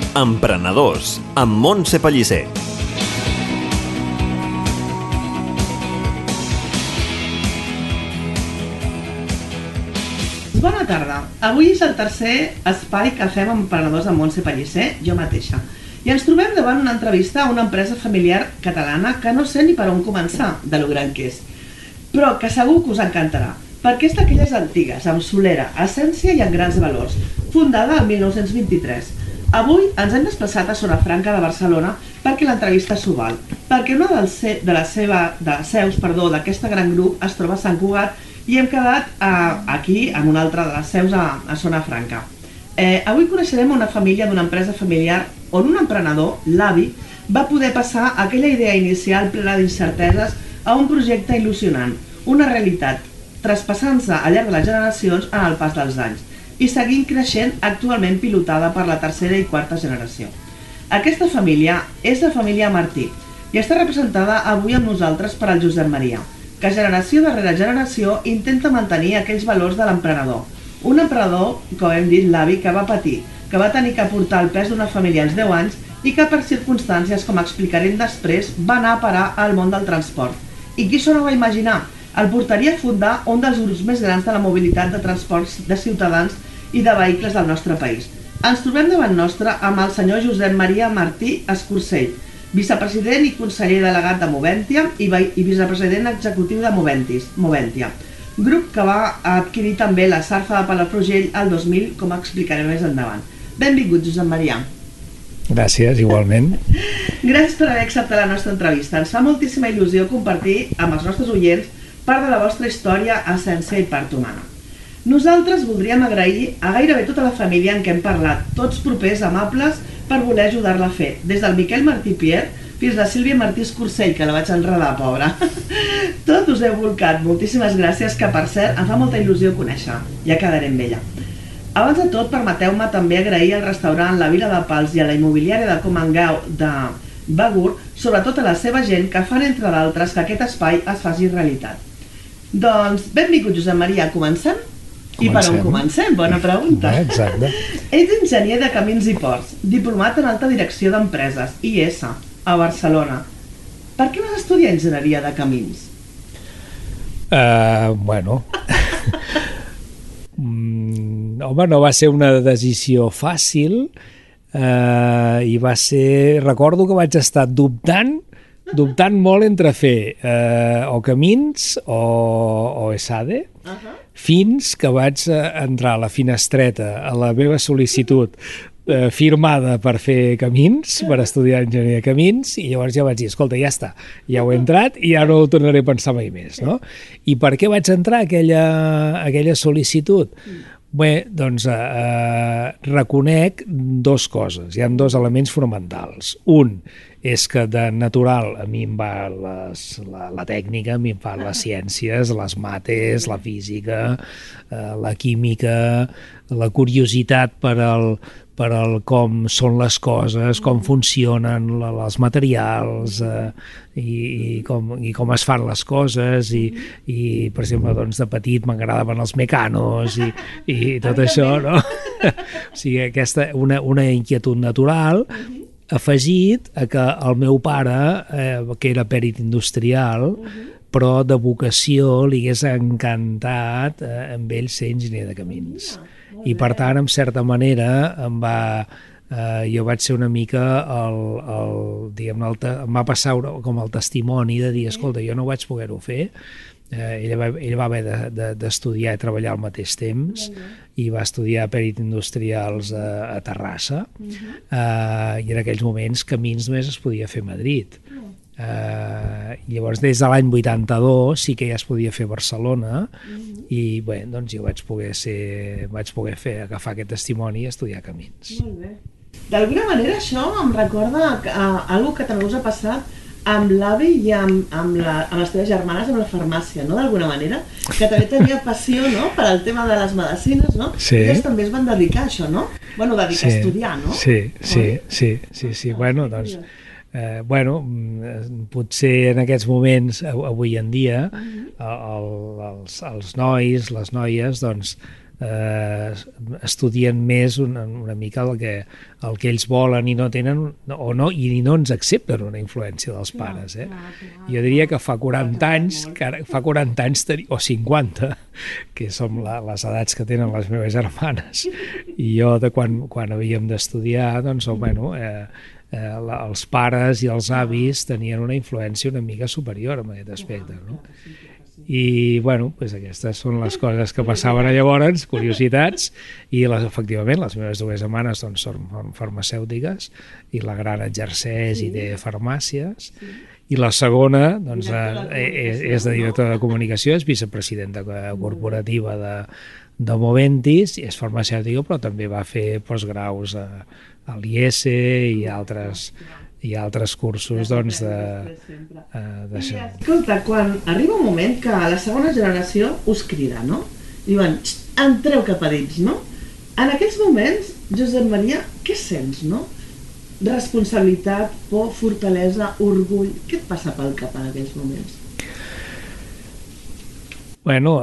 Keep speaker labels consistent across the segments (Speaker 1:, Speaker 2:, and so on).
Speaker 1: Emprenedors, amb Montse Pellicer.
Speaker 2: Bona tarda. Avui és el tercer espai que fem amb Emprenedors amb Montse Pellicer, jo mateixa. I ens trobem davant una entrevista a una empresa familiar catalana que no sé ni per on començar, de lo gran que és. Però que segur que us encantarà, perquè és d'aquelles antigues, amb solera, essència i amb grans valors, fundada el 1923. Avui ens hem desplaçat a Zona Franca de Barcelona perquè l'entrevista s'ho val, perquè una de les seus d'aquesta gran grup es troba a Sant Cugat i hem quedat aquí, en una altra de les seus a Zona Franca. Avui coneixerem una família d'una empresa familiar on un emprenedor, l'avi, va poder passar aquella idea inicial plena d'incerteses a un projecte il·lusionant, una realitat, traspassant-se al llarg de les generacions en el pas dels anys i seguint creixent, actualment pilotada per la tercera i quarta generació. Aquesta família és la família Martí i està representada avui amb nosaltres per al Josep Maria, que generació darrere generació intenta mantenir aquells valors de l'emprenedor. Un emprenedor, com hem dit, l'avi, que va patir, que va tenir que portar el pes d'una família als 10 anys i que per circumstàncies, com explicarem després, va anar a parar al món del transport. I qui s'ho no va imaginar? El portaria a fundar un dels grups més grans de la mobilitat de transports de ciutadans i de vehicles del nostre país. Ens trobem davant nostre amb el senyor Josep Maria Martí Escursell, vicepresident i conseller delegat de Moventia i vicepresident executiu de Moventia, grup que va adquirir també la Sarfa de Palafrugell el 2000, com explicarem més endavant. Benvingut, Josep Maria.
Speaker 3: Gràcies, igualment.
Speaker 2: Gràcies per haver acceptat la nostra entrevista. Ens fa moltíssima il·lusió compartir amb els nostres oients part de la vostra història, essència i part humana. Nosaltres voldríem agrair a gairebé tota la família en què hem parlat, tots propers, amables, per voler ajudar-la a fer, des del Miquel Martí Pierre fins a la Sílvia Martí Escursell, que la vaig enredar, pobra. Tot us heu volcat, moltíssimes gràcies, que per cert em fa molta il·lusió conèixer, ja quedaré amb ella. Abans de tot, permeteu-me també agrair al restaurant La Vila de Pals i a la immobiliària de Comangau de Begur, sobretot a la seva gent, que fan, entre d'altres, que aquest espai es faci realitat. Doncs, benvingut, Josep Maria, comencem? I per on comencem? Bona pregunta.
Speaker 3: Exacte.
Speaker 2: Ets enginyer de camins i ports, diplomat en alta direcció d'empreses, IS, a Barcelona. Per què vas estudiar enginyeria de camins?
Speaker 3: Bueno... Home, no va ser una decisió fàcil i va ser... Recordo que vaig estar dubtant molt entre fer o camins o ESADE, fins que vaig entrar a la finestreta a la meva sol·licitud firmada per fer camins, per estudiar enginyeria de camins, i llavors ja vaig dir, escolta, ja està, ja ho he entrat i ja no ho tornaré a pensar mai més, no? I per què vaig entrar aquella sol·licitud? Bé, doncs reconec dues coses, hi ha dos elements fonamentals. Un és que de natural a mi em va la tècnica, a mi em van les ciències, les mates, la física, la química, la curiositat per com són les coses, com funcionen els materials i com es fan les coses i per exemple, doncs, de petit m'agradaven els mecanos i tot això, no? O sigui, aquesta una inquietud natural afegit a que el meu pare, que era pèrit industrial, però de vocació li hagués encantat amb ell ser enginyer de camins. I per tant, en certa manera, jo vaig ser una mica em va passar com el testimoni de dir, escolta, jo no vaig poder-ho fer. Ell va haver d'estudiar i treballar al mateix temps i va estudiar pèrit industrials a Terrassa i en aquells moments camins només es podia fer a Madrid. Llavors des de l'any 82 sí que ja es podia fer a Barcelona i bé, doncs jo vaig poder agafar aquest testimoni i estudiar camins.
Speaker 2: Molt bé. D'alguna manera això em recorda algo que també us ha passat amb l'avi i amb les teves germanes amb la farmàcia, no? D'alguna manera, que també tenia passió, no?, per al tema de les medicines, no?
Speaker 3: Sí.
Speaker 2: Elles també es van dedicar a això, no? Bueno, a estudiar, no?
Speaker 3: Sí. Bueno, doncs... potser en aquests moments, avui en dia, els nois, les noies, doncs, estudien més una mica el que ells volen i no tenen, o no, i no ens accepten una influència dels pares. Jo diria que fa 40 anys, o 50, que som les edats que tenen les meves germanes, i jo de quan havíem d'estudiar, doncs, bueno, els pares i els avis tenien una influència una mica superior en aquest aspecte, no? I, bueno, pues aquestes són les coses que passaven llavors, curiositats, i efectivament les meves dues germanes doncs, són farmacèutiques, i la gran exerceix i té farmàcies, i la segona doncs, és de directora de comunicació, és vicepresidenta corporativa de Moventis, és farmacèutica, però també va fer postgraus a l'IES i altres cursos doncs, d'això.
Speaker 2: Escolta, quan arriba un moment que la segona generació us crida, no? Diuen, entreu cap a dins, no? En aquells moments, Josep Maria, què sents, no? Responsabilitat, por, fortalesa, orgull... Què et passa pel cap en aquells moments?
Speaker 3: Bueno,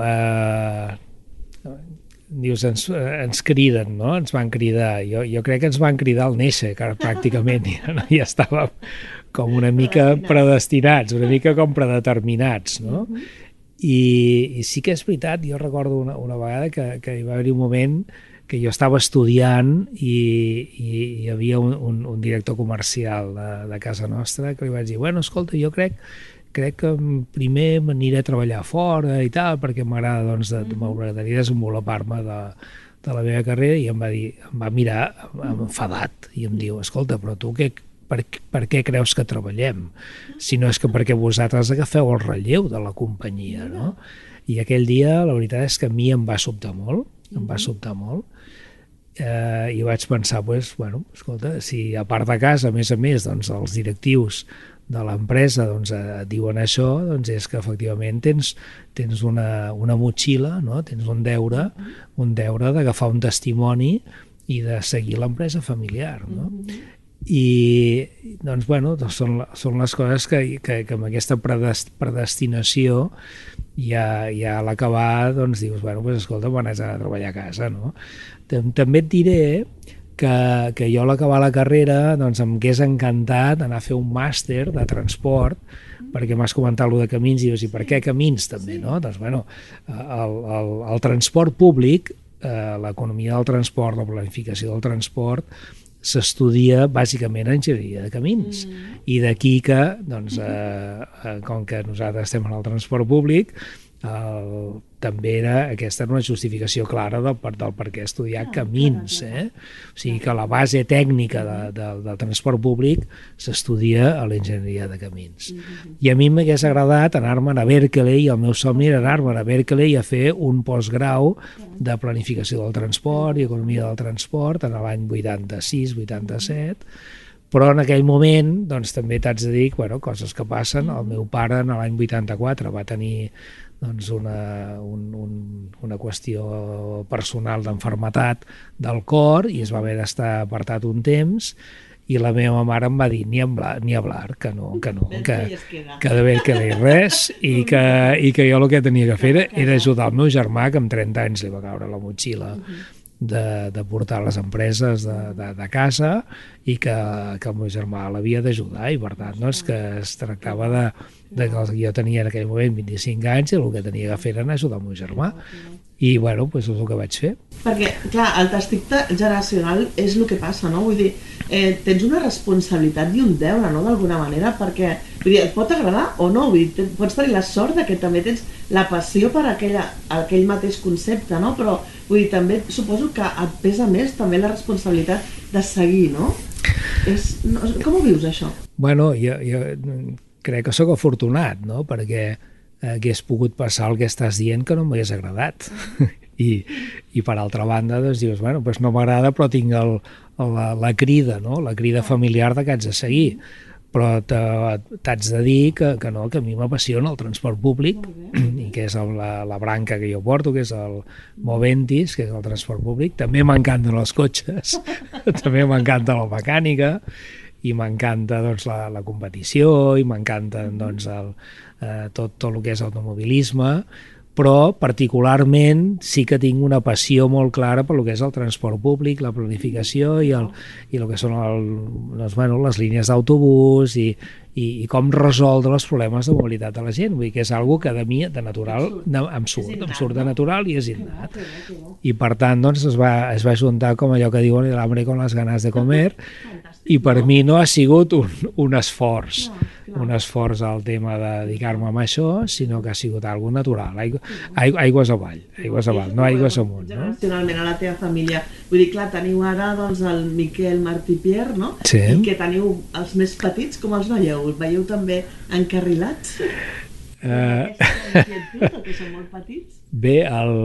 Speaker 3: dius, ens criden, no? Ens van cridar. Jo crec que ens van cridar al néixer, que pràcticament ja estàvem com una mica predestinats, una mica com predeterminats, no? I sí que és veritat, jo recordo una vegada que hi va haver un moment que jo estava estudiant i hi havia un director comercial de casa nostra que li vaig dir, bueno, escolta, jo crec que primer m'aniré a treballar fora i tal, perquè m'agrada, doncs, m'agradaria desenvolupar-me de la meva carrera, i em va mirar enfadat i em diu, escolta, però tu per què creus que treballem? Si no és que perquè vosaltres agafeu el relleu de la companyia, no? I aquell dia, la veritat és que a mi em va sobtar molt, i vaig pensar, doncs, bueno, escolta, si a part de casa, a més, doncs, els directius de l'empresa doncs, et diuen això, doncs és que efectivament tens una motxilla, no? Tens un deure d'agafar un testimoni i de seguir l'empresa familiar, no? I doncs, bueno, són les coses que amb aquesta predestinació ja a l'acabar doncs dius, bueno, pues, escolta, quan has de treballar a casa, no? També et diré que jo a l'acabar la carrera doncs em hagués encantat anar a fer un màster de transport, perquè m'has comentat allò de camins i dius, i per què camins també, no? Doncs, bueno, el transport públic, l'economia del transport, la planificació del transport, s'estudia bàsicament en enginyeria de camins. I d'aquí que, doncs, com que nosaltres estem en el transport públic, també aquesta era una justificació clara del per què estudiar camins. O sigui que la base tècnica del transport públic s'estudia a l'enginyeria de camins. I a mi m'hagués agradat anar-me'n a Berkeley, i el meu somni era anar-me'n a Berkeley a fer un postgrau de planificació del transport i economia del transport en l'any 86-87, però en aquell moment doncs, també t'haig de dir, bueno, coses que passen. El meu pare en l'any 84 va tenir doncs, una qüestió personal d'enfermetat del cor i es va haver d'estar apartat un temps, i la meva mare em va dir ni hablar, que de Berkeley res, i que jo el que tenia que fer era ajudar el meu germà, que amb 30 anys li va caure la motxilla de portar les empreses de casa, i que el meu germà l'havia d'ajudar, i per tant doncs, que es tractava de que jo tenia en aquell moment 25 anys i el que tenia que fer era ajudar el meu germà, i bueno, doncs és el que vaig fer.
Speaker 2: Perquè, clar, el testicle generacional és el que passa, no? Vull dir, tens una responsabilitat i un deure, no?, d'alguna manera, perquè vull dir, et pot agradar o no, vull dir, pots tenir la sort de que també tens la passió per aquell mateix concepte, no? Però vull dir, també suposo que et pesa més també la responsabilitat de seguir, no? Com ho vius, això?
Speaker 3: Bueno, jo crec que sóc afortunat, no?, perquè hagués pogut passar el que estàs dient que no m'hagués agradat. I per altra banda, doncs dius, bueno, doncs no m'agrada, però tinc la crida, no?, la crida familiar de que haig de seguir. Però t'haig de dir que no, que a mi m'apassiona el transport públic, i que és la branca que jo porto, que és el Moventis, que és el transport públic. També m'encanten els cotxes, també m'encanta la mecànica, i m'encanta doncs, la competició, i m'encanta doncs, tot el que és automobilisme, però particularment sí que tinc una passió molt clara per el que és el transport públic, la planificació i el que són les línies d'autobús i com resoldre els problemes de mobilitat de la gent. Vull dir que és una que de mi, de natural, em surt de natural i és innat. I per tant, doncs, es va juntar com allò que diuen el hambre con las ganas de comer, i per mi no ha sigut un esforç, al tema de dedicar-me a això, sinó que ha sigut algo natural, aigües avall, no aigües amunt.
Speaker 2: Generacionalment a la teva família, vull dir, clar, teniu ara doncs, el Miquel, Martí, Pierre, no?
Speaker 3: Sí.
Speaker 2: I que teniu els més petits, com els veieu? Els veieu també encarrilats? Que són molt petits?
Speaker 3: Bé,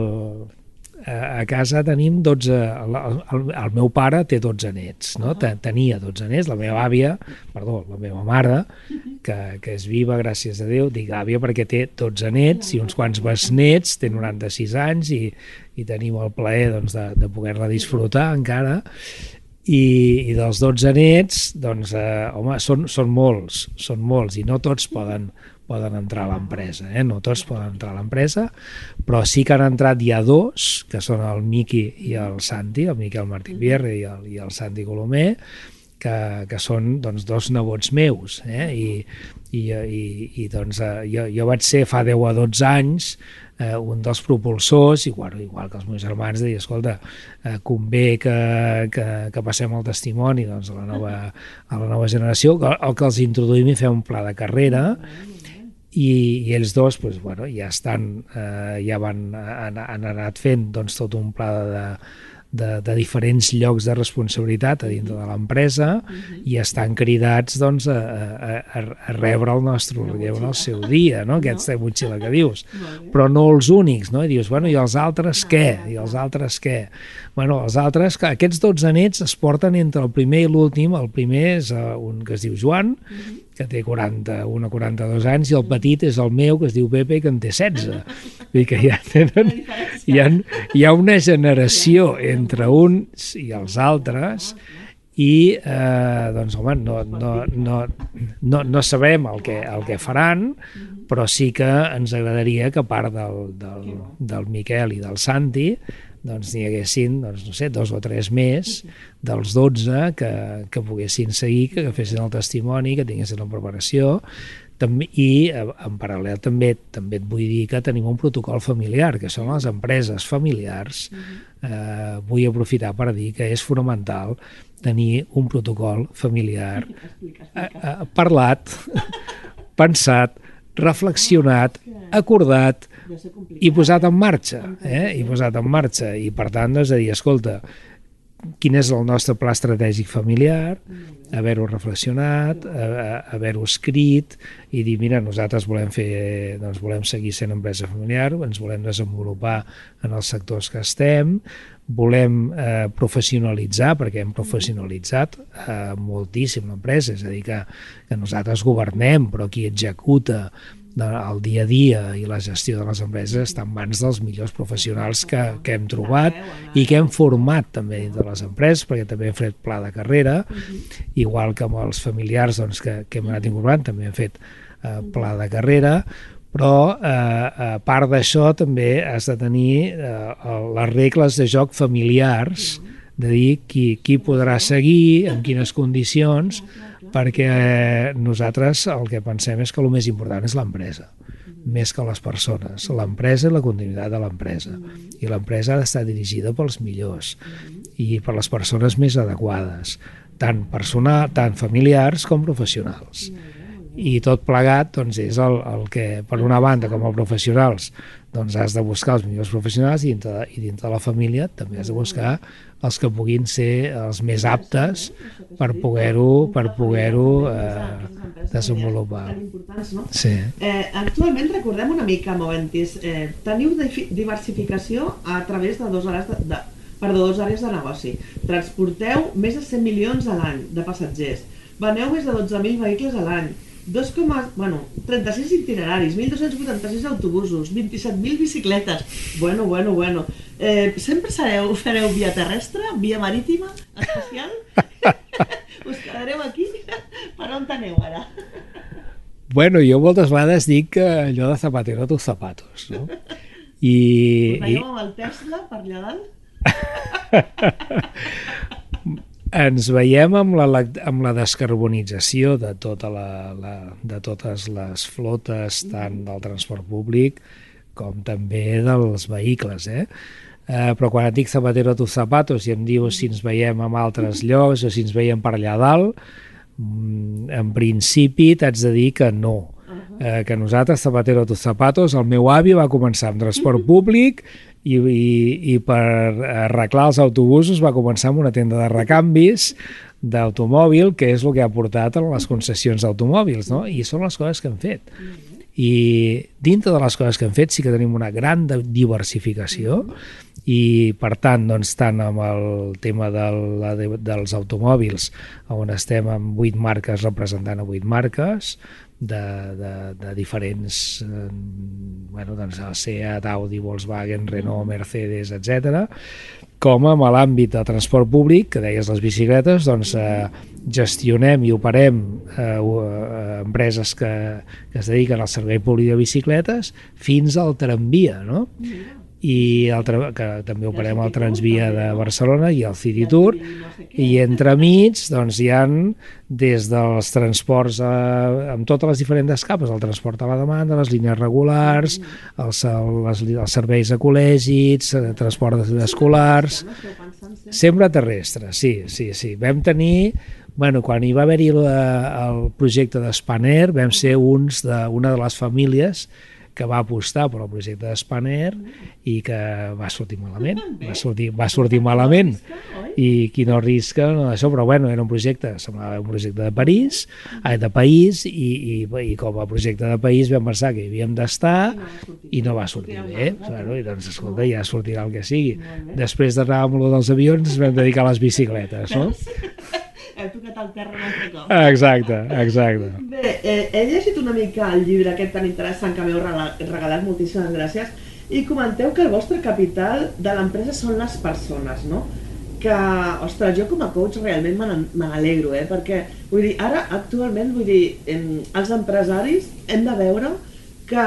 Speaker 3: a casa tenim 12... El meu pare té 12 nets, no? Tenia 12 nets, la meva mare, que és viva, gràcies a Déu, dic àvia perquè té 12 nets i uns quants besnets, té 96 anys i tenim el plaer doncs, de poder-la disfrutar encara. I dels 12 nets, doncs, home, són molts i no tots poden entrar a l'empresa, no tots poden entrar a l'empresa, però sí que han entrat ja dos, que són el Miqui i el Santi, el Miquel Martí Pierre i el Santi Colomer, que són doncs, dos nebots meus, i doncs, jo vaig ser fa 10 o 12 anys un dels propulsors, igual que els meus germans, de dir, escolta, convé que passem el testimoni doncs, a la nova generació, el que els introduïm i fem un pla de carrera, i ells dos doncs, bueno, han anat fent doncs, tot un pla de diferents llocs de responsabilitat a dintre de l'empresa i estan cridats doncs, a rebre el nostre relleu en el seu dia, no? Aquesta motxilla que dius, però no els únics, no? I dius, bueno, i els altres què? Bueno, els altres, aquests 12 nets es porten entre el primer i l'últim. El primer és un que es diu Joan, que té 41 o 42 anys, i el petit és el meu, que es diu Pepe, que en té 16. Vull dir que hi ha una generació entre uns i els altres, i doncs, home, no sabem el que faran, però sí que ens agradaria que a part del Miquel i del Santi doncs n'hi haguessin, doncs, no sé, 2 o 3 més dels 12 que poguessin seguir, que fessin el testimoni, que tinguessin la preparació. I en paral·lel també et vull dir que tenim un protocol familiar, que són les empreses familiars. Vull aprofitar per dir que és fonamental tenir un protocol familiar parlat, pensat, reflexionat, acordat i posat en marxa. I per tant, és a dir, escolta, quin és el nostre pla estratègic familiar, haver-ho reflexionat, haver-ho escrit i dir, mira, nosaltres volem seguir sent empresa familiar, ens volem desenvolupar en els sectors que estem, volem professionalitzar, perquè hem professionalitzat moltíssim l'empresa, és a dir, que nosaltres governem, però qui executa el dia a dia i la gestió de les empreses està en mans dels millors professionals que hem trobat i que hem format també de les empreses, perquè també hem fet pla de carrera, igual que amb els familiars doncs, que hem anat incorporant, també hem fet pla de carrera, però a part d'això també has de tenir les regles de joc familiars, de dir qui podrà seguir, en quines condicions, perquè nosaltres el que pensem és que el més important és l'empresa, més que les persones. L'empresa i la continuïtat de l'empresa. I l'empresa ha d'estar dirigida pels millors i per les persones més adequades, tant familiars com professionals. I tot plegat doncs, és el que, per una banda, com a professionals, doncs has de buscar els millors professionals i dintre de la família també has de buscar els que puguin ser els més aptes per poder-ho desenvolupar. Sí.
Speaker 2: Actualment, recordem una mica, Moventis, teniu diversificació a través de dues àrees de negoci. Transporteu més de 100 milions a l'any de passatgers. Veneu més de 12.000 vehicles a l'any. 36 itineraris, 1.286 autobusos, 27.000 bicicletes. Bueno. Sempre fareu via terrestre, via marítima, especial? Us quedareu aquí? Per on aneu ara?
Speaker 3: Bueno, jo moltes vegades dic que allò de zapatero a tus zapatos, no?
Speaker 2: Us veieu amb el Tesla per allà dalt?
Speaker 3: Ens veiem amb la descarbonització de de totes les flotes, tant del transport públic com també dels vehicles, però quan et dic Zapatero a tus zapatos i em dius si ens veiem en altres llocs o si ens veiem per allà dalt, en principi t'haig de dir que no. Que nosaltres, Zapatero a tus zapatos, el meu avi va començar amb transport públic i per arreglar els autobusos va començar amb una tenda de recanvis d'automòbil, que és el que ha portat a les concessions d'automòbils, no? I són les coses que hem fet. I dintre de les coses que hem fet sí que tenim una gran diversificació i per tant, doncs, tant amb el tema dels automòbils, on estem amb 8 marques representant a 8 marques de diferents doncs, Seat, Audi, Volkswagen, Renault, Mercedes, etc. Com amb l'àmbit de transport públic, que deies les bicicletes, doncs gestionem i operem empreses que es dediquen al servei públic de bicicletes fins al tramvia, no? I que també operem el Transvia de Barcelona i el City Tour, i entremig doncs, hi ha des dels transports amb totes les diferents capes, el transport a la demanda, les línies regulars, els serveis a col·legis, transport escolars, sempre terrestre, sí. Vam tenir, quan hi va haver-hi el projecte d'Spanair, vam ser una de les famílies que va apostar per al projecte d'Spanair i que va sortir malament. Va sortir malament. I qui no arrisca, no això, però era un projecte, semblava un projecte de país, i com a projecte de país vam pensar que hi havíem d'estar i no va sortir bé. I doncs, escolta, ja sortirà el que sigui. Després d'anar amb lo dels avions ens vam dedicar a les bicicletes, no?
Speaker 2: Heu tocat el terra un altre cop.
Speaker 3: Exacte.
Speaker 2: Bé, he llegit una mica el llibre aquest tan interessant que m'heu regalat, moltíssimes gràcies, i comenteu que el vostre capital de l'empresa són les persones, no? Que, ostres, jo com a coach realment me n'alegro, perquè, vull dir, ara, actualment, els empresaris hem de veure que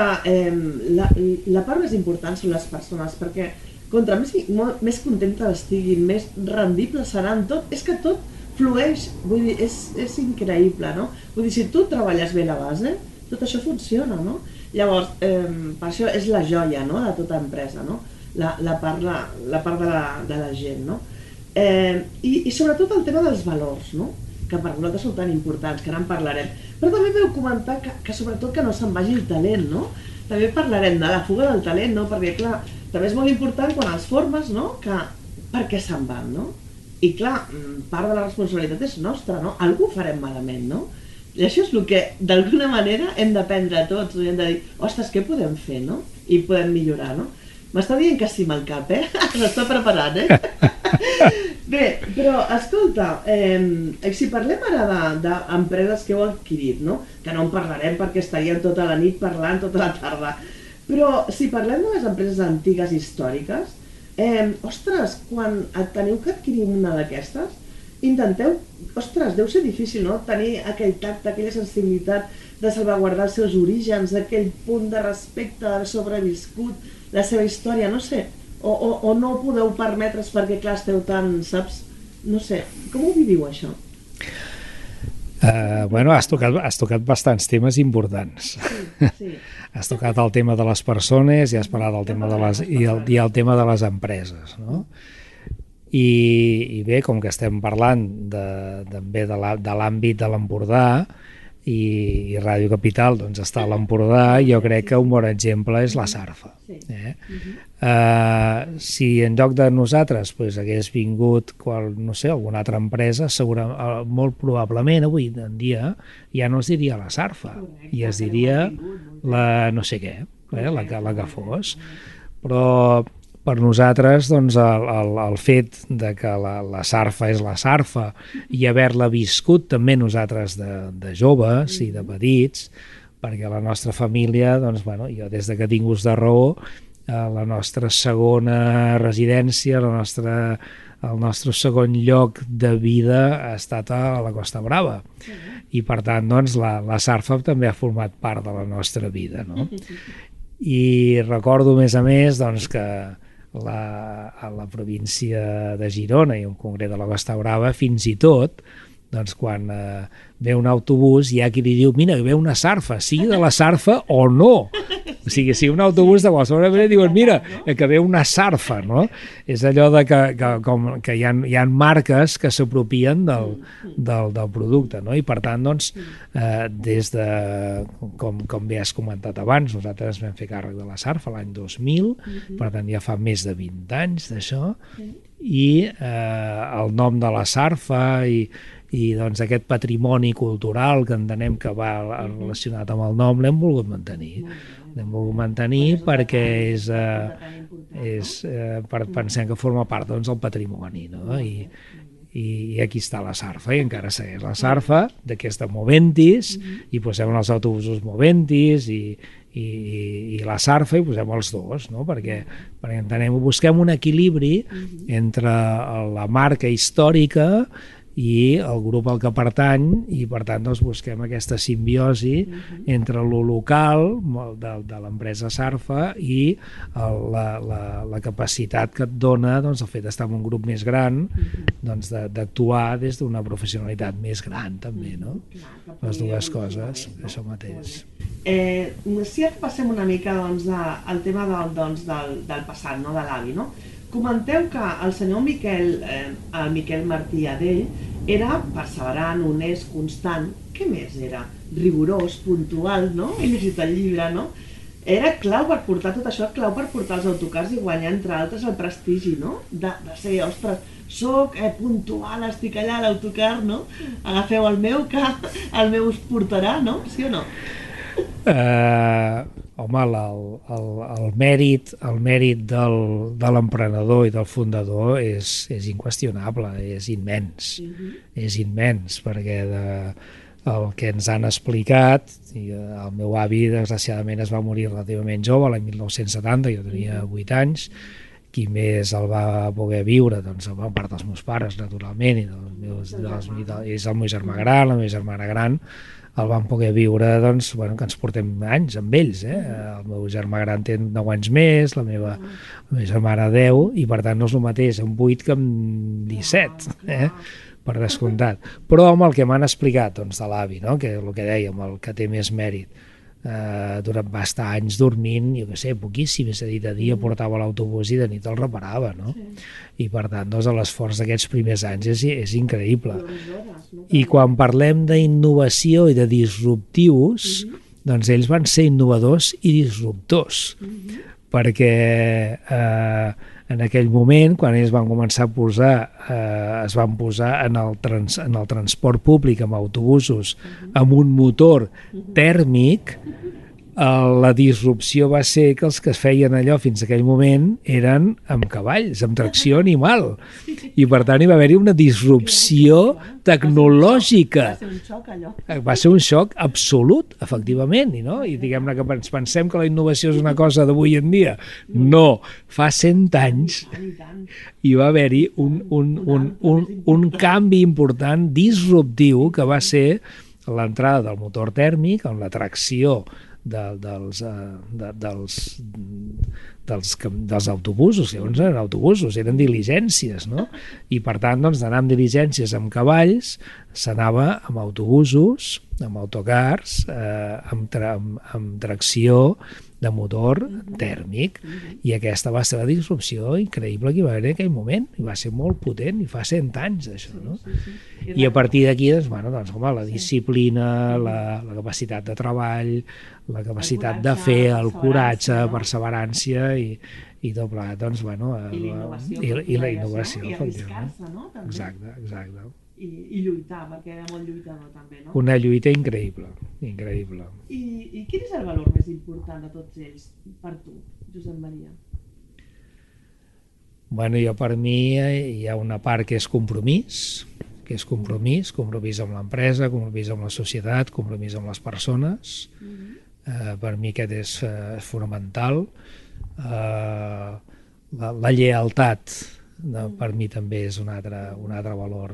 Speaker 2: la part més important són les persones, perquè contra més contenta estiguin, més rendibles seran tot, és que tot flueix, vull dir, és increïble, no? Vull dir, si tu treballes bé la base, tot això funciona, no? Llavors, per això és la joia, no?, de tota empresa, no? La part de la gent, no? I sobretot el tema dels valors, no?, que per nosaltres són tan importants, que ara en parlarem. Però també vau comentar que sobretot que no se'n vagi el talent, no? També parlarem de la fuga del talent, no? Perquè, clar, també és molt important quan els formes, no?, que per què se'n van, no? I clar, part de la responsabilitat és nostra, no? Algú ho farem malament, no? I això és el que, d'alguna manera, hem d'aprendre tots, i hem de dir, ostres, què podem fer, no? I podem millorar, no? M'està dient que sí amb el cap, S'està preparant, Bé, però, escolta, si parlem ara d'empreses que heu adquirit, no? Que no en parlarem perquè estaríem tota la nit parlant, tota la tarda, però si parlem de les empreses antigues històriques, ostres, quan teniu que adquirir una d'aquestes, intenteu, ostres, deu ser difícil, no?, tenir aquell tacte, aquella sensibilitat de salvaguardar els seus orígens, aquell punt de respecte d'haver sobreviscut la seva història, no sé, o no ho podeu permetre's perquè, clar, esteu tan, saps, no sé, com ho viviu, això?
Speaker 3: Has tocat bastants temes importants.
Speaker 2: Sí.
Speaker 3: Has tocat el tema de les persones i has parlat del tema i el tema de les empreses, no? I bé, com que estem parlant també de l'àmbit de l'Empordà i Ràdio Capital doncs està a l'Empordà, jo crec que un bon exemple és la Sarfa. Si en lloc de nosaltres hagués vingut alguna altra empresa, molt probablement avui en dia ja no es diria la Sarfa, i es diria la no sé què, la que fos. Però per nosaltres doncs, el fet de que la Sarfa és la Sarfa i haver-la viscut també nosaltres de joves i de petits, perquè la nostra família, doncs, jo des que tinc ús de raó, la nostra segona residència, el nostre segon lloc de vida ha estat a la Costa Brava. I per tant, doncs, la Sarfa també ha format part de la nostra vida, no? I recordo, a més, doncs, que a la província de Girona i en concret de la Costa Brava, fins i tot, doncs, quan ve un autobús hi ha qui li diu, mira, ve una sarfa, sigui de la sarfa o no. O sigui, si un autobús de qualsevol manera diuen, mira, que ve una sarfa, no? És allò de que hi ha marques que s'apropien del producte, no? I per tant, doncs, des de, com bé has comentat abans, nosaltres vam fer càrrec de la sarfa l'any 2000, per tant ja fa més de 20 anys d'això, i el nom de la sarfa i doncs aquest patrimoni cultural que entenem que va relacionat amb el nom l'hem volgut mantenir. L'hem volgut mantenir perquè pensem que forma part, doncs, del patrimoni, no? I aquí està la sarfa, i encara segueix la sarfa, d'aquesta Moventis, i posem els autobusos Moventis i la sarfa, i posem els dos, no? Perquè entenem, busquem un equilibri entre la marca històrica i el grup al que pertany, i per tant doncs, busquem aquesta simbiosi entre lo local de l'empresa Sarfa i la capacitat que et dona, doncs, el fet d'estar en un grup més gran, doncs, d'actuar des d'una professionalitat més gran també, no? Les dues coses, això mateix.
Speaker 2: Si ara passem una mica, doncs, al tema del passat, no? De l'avi, no? Comenteu que el senyor Miquel Martí Adell era perseverant, honest, constant. Què més era? Rigorós, puntual, no? He llegit el llibre, no? Era clau per portar tot això, clau per portar els autocars i guanyar, entre altres, el prestigi, no? De ser, ostres, soc puntual, estic allà a l'autocar, no? Agafeu el meu, que el meu us portarà, no? Sí o no?
Speaker 3: Home, el mèrit de l'emprenedor i del fundador és inqüestionable, és immens, perquè el que ens han explicat, i el meu avi desgraciadament es va morir relativament jove, l'any 1970, jo tenia 8 anys, qui més el va poder viure, doncs, a part dels meus pares, naturalment, i és el meu germà gran, la meva germana gran, el van poder viure, doncs, bueno, que ens portem anys amb ells, El meu germà gran té 9 anys més, la meva germana 10, i per tant no és el mateix amb 8 que amb 17, per descomptat. Però amb el que m'han explicat, doncs, de l'avi, no? Que el que dèiem, el que té més mèrit, va estar anys dormint, jo què sé, poquíssim, és a dir, de dia portava l'autobús i de nit el reparava, no? I per tant, doncs, l'esforç d'aquests primers anys és increïble. I quan parlem d'innovació i de disruptius, doncs ells van ser innovadors i disruptors, perquè en aquell moment, quan ells van començar a posar, es van posar en el transport públic amb autobusos amb un motor tèrmic, la disrupció va ser que els que es feien allò fins a aquell moment eren amb cavalls, amb tracció animal, i per tant hi va haver-hi una disrupció tecnològica.
Speaker 2: Va ser un xoc, allò.
Speaker 3: Va ser un xoc absolut, efectivament, no? I diguem-ne que ens pensem que la innovació és una cosa d'avui en dia. No, fa 100 anys hi va haver-hi un canvi important, disruptiu, que va ser l'entrada del motor tèrmic amb la tracció dels autobusos, que llavors eren autobusos, eren diligències, no? I per tant, doncs, d'anar amb diligències amb cavalls, s'anava amb autobusos, amb autocars, amb tracció de motor tèrmic, i aquesta va ser la disrupció increïble que hi va haver en aquell moment, i va ser molt potent, i fa 100 anys d'això, no? I a partir d'aquí, doncs, home, la disciplina, la capacitat de treball, la capacitat de fer, el coratge, la perseverància i tot plegat, doncs, bueno... I la innovació.
Speaker 2: I arriscar-se, no?
Speaker 3: Exacte.
Speaker 2: I lluitar, perquè era molt lluitador també, no?
Speaker 3: Una lluita increïble.
Speaker 2: I quin és el valor més important de tots ells per tu, Josep Maria?
Speaker 3: Bueno, per mi hi ha una part que és compromís amb l'empresa, compromís amb la societat, compromís amb les persones. Per mi aquest és fonamental. La lleialtat, per mi també és un altre valor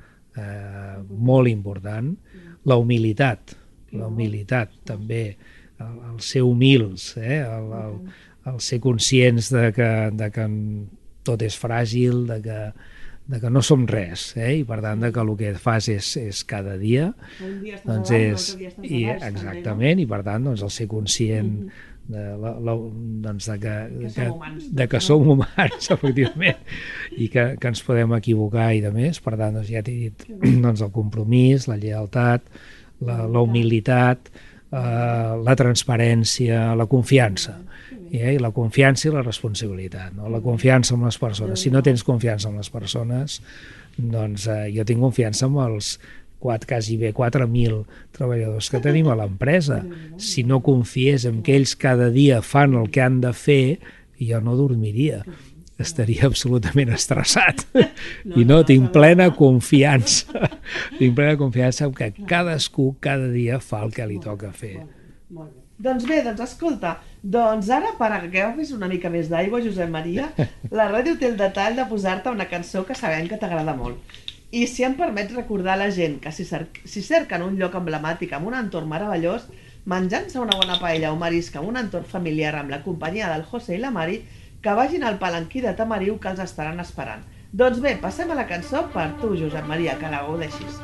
Speaker 3: molt important. La humilitat també el ser humils, el ser conscients de que tot és fràgil, de que no som res, i per tant de que el que fas és cada dia,
Speaker 2: Un dia estàs
Speaker 3: doncs
Speaker 2: a dalt, l'altre dia estàs a baix,
Speaker 3: exactament, i per tant doncs, el ser conscient doncs, de que som humans, efectivament, i que ens podem equivocar i de més. Per tant, doncs, ja t'he dit, doncs, el compromís, la lleialtat, la humilitat, la transparència, la confiança, i la confiança i la responsabilitat, no? La confiança en les persones. Si no tens confiança en les persones, doncs jo tinc confiança en els quasi bé 4.000 treballadors que tenim a l'empresa. Si no confiés en que ells cada dia fan el que han de fer, jo no dormiria. Estaria absolutament estressat. I no, tinc plena confiança. Tinc plena confiança en que cadascú cada dia fa el que li toca fer.
Speaker 2: Molt bé. Doncs bé, escolta, ara per que agafis una mica més d'aigua, Josep Maria, la ràdio té el detall de posar-te una cançó que sabem que t'agrada molt. I si em permets recordar a la gent que si cerquen un lloc emblemàtic amb un entorn meravellós, menjant-se una bona paella o marisc amb un entorn familiar amb la companyia del José i la Mari, que vagin al palanquí de Tamariu que els estaran esperant. Doncs bé, passem a la cançó per tu, Josep Maria, que la gaudeixis.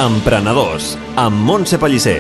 Speaker 1: Emprenedors, amb Montse Pellicer.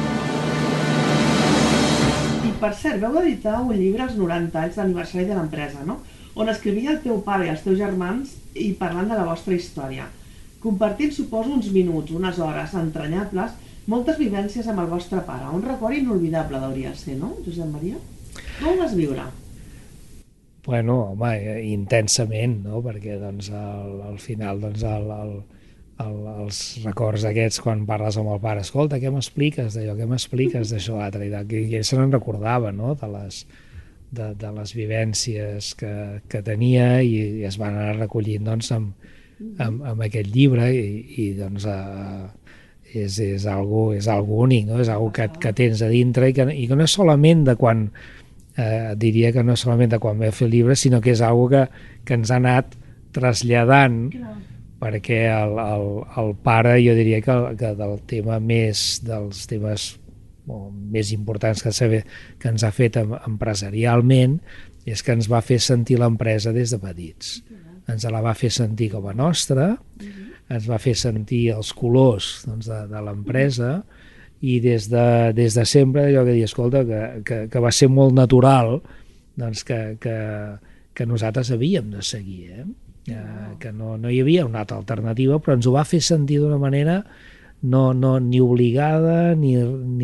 Speaker 2: I per cert, vau editar un llibre als 90 anys d'aniversari de l'empresa, no? On escrivia el teu pare i els teus germans i parlant de la vostra història. Compartint, suposo, uns minuts, unes hores entranyables, moltes vivències amb el vostre pare. Un record inolvidable hauria de ser, no, Josep Maria? Com ho vas viure?
Speaker 3: Bueno, home, intensament, no? Perquè doncs, al final doncs, els records aquests quan parles amb el pare, escolta, què m'expliques d'allò, què m'expliques d'això, altre, i ell se n'en recordava, no? de les vivències que tenia i es van anar recollint doncs, amb aquest llibre i doncs és algo únic, no? És algo que tens a dintre i que no és solament de quan diria que no és solament de quan vam fer el llibre, sinó que és algo que ens ha anat traslladant, perquè el pare, jo diria que dels temes més importants que ens ha fet empresarialment és que ens va fer sentir l'empresa des de petits. Ens la va fer sentir com a nostra, ens va fer sentir els colors doncs, de l'empresa i des de sempre allò que dir, escolta, que va ser molt natural doncs, que nosaltres havíem de seguir, que no hi havia una altra alternativa, però ens ho va fer sentir d'una manera ni obligada ni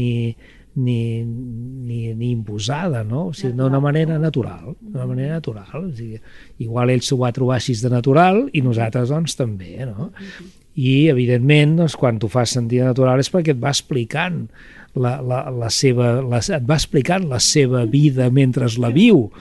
Speaker 3: imposada, no? O sigui, d'una manera natural, O sigui, igual ell s'ho va trobar així de natural i nosaltres doncs també, no? I evidentment doncs, quan t'ho fas sentir natural és perquè et va explicant et va explicant la seva vida mentre la viu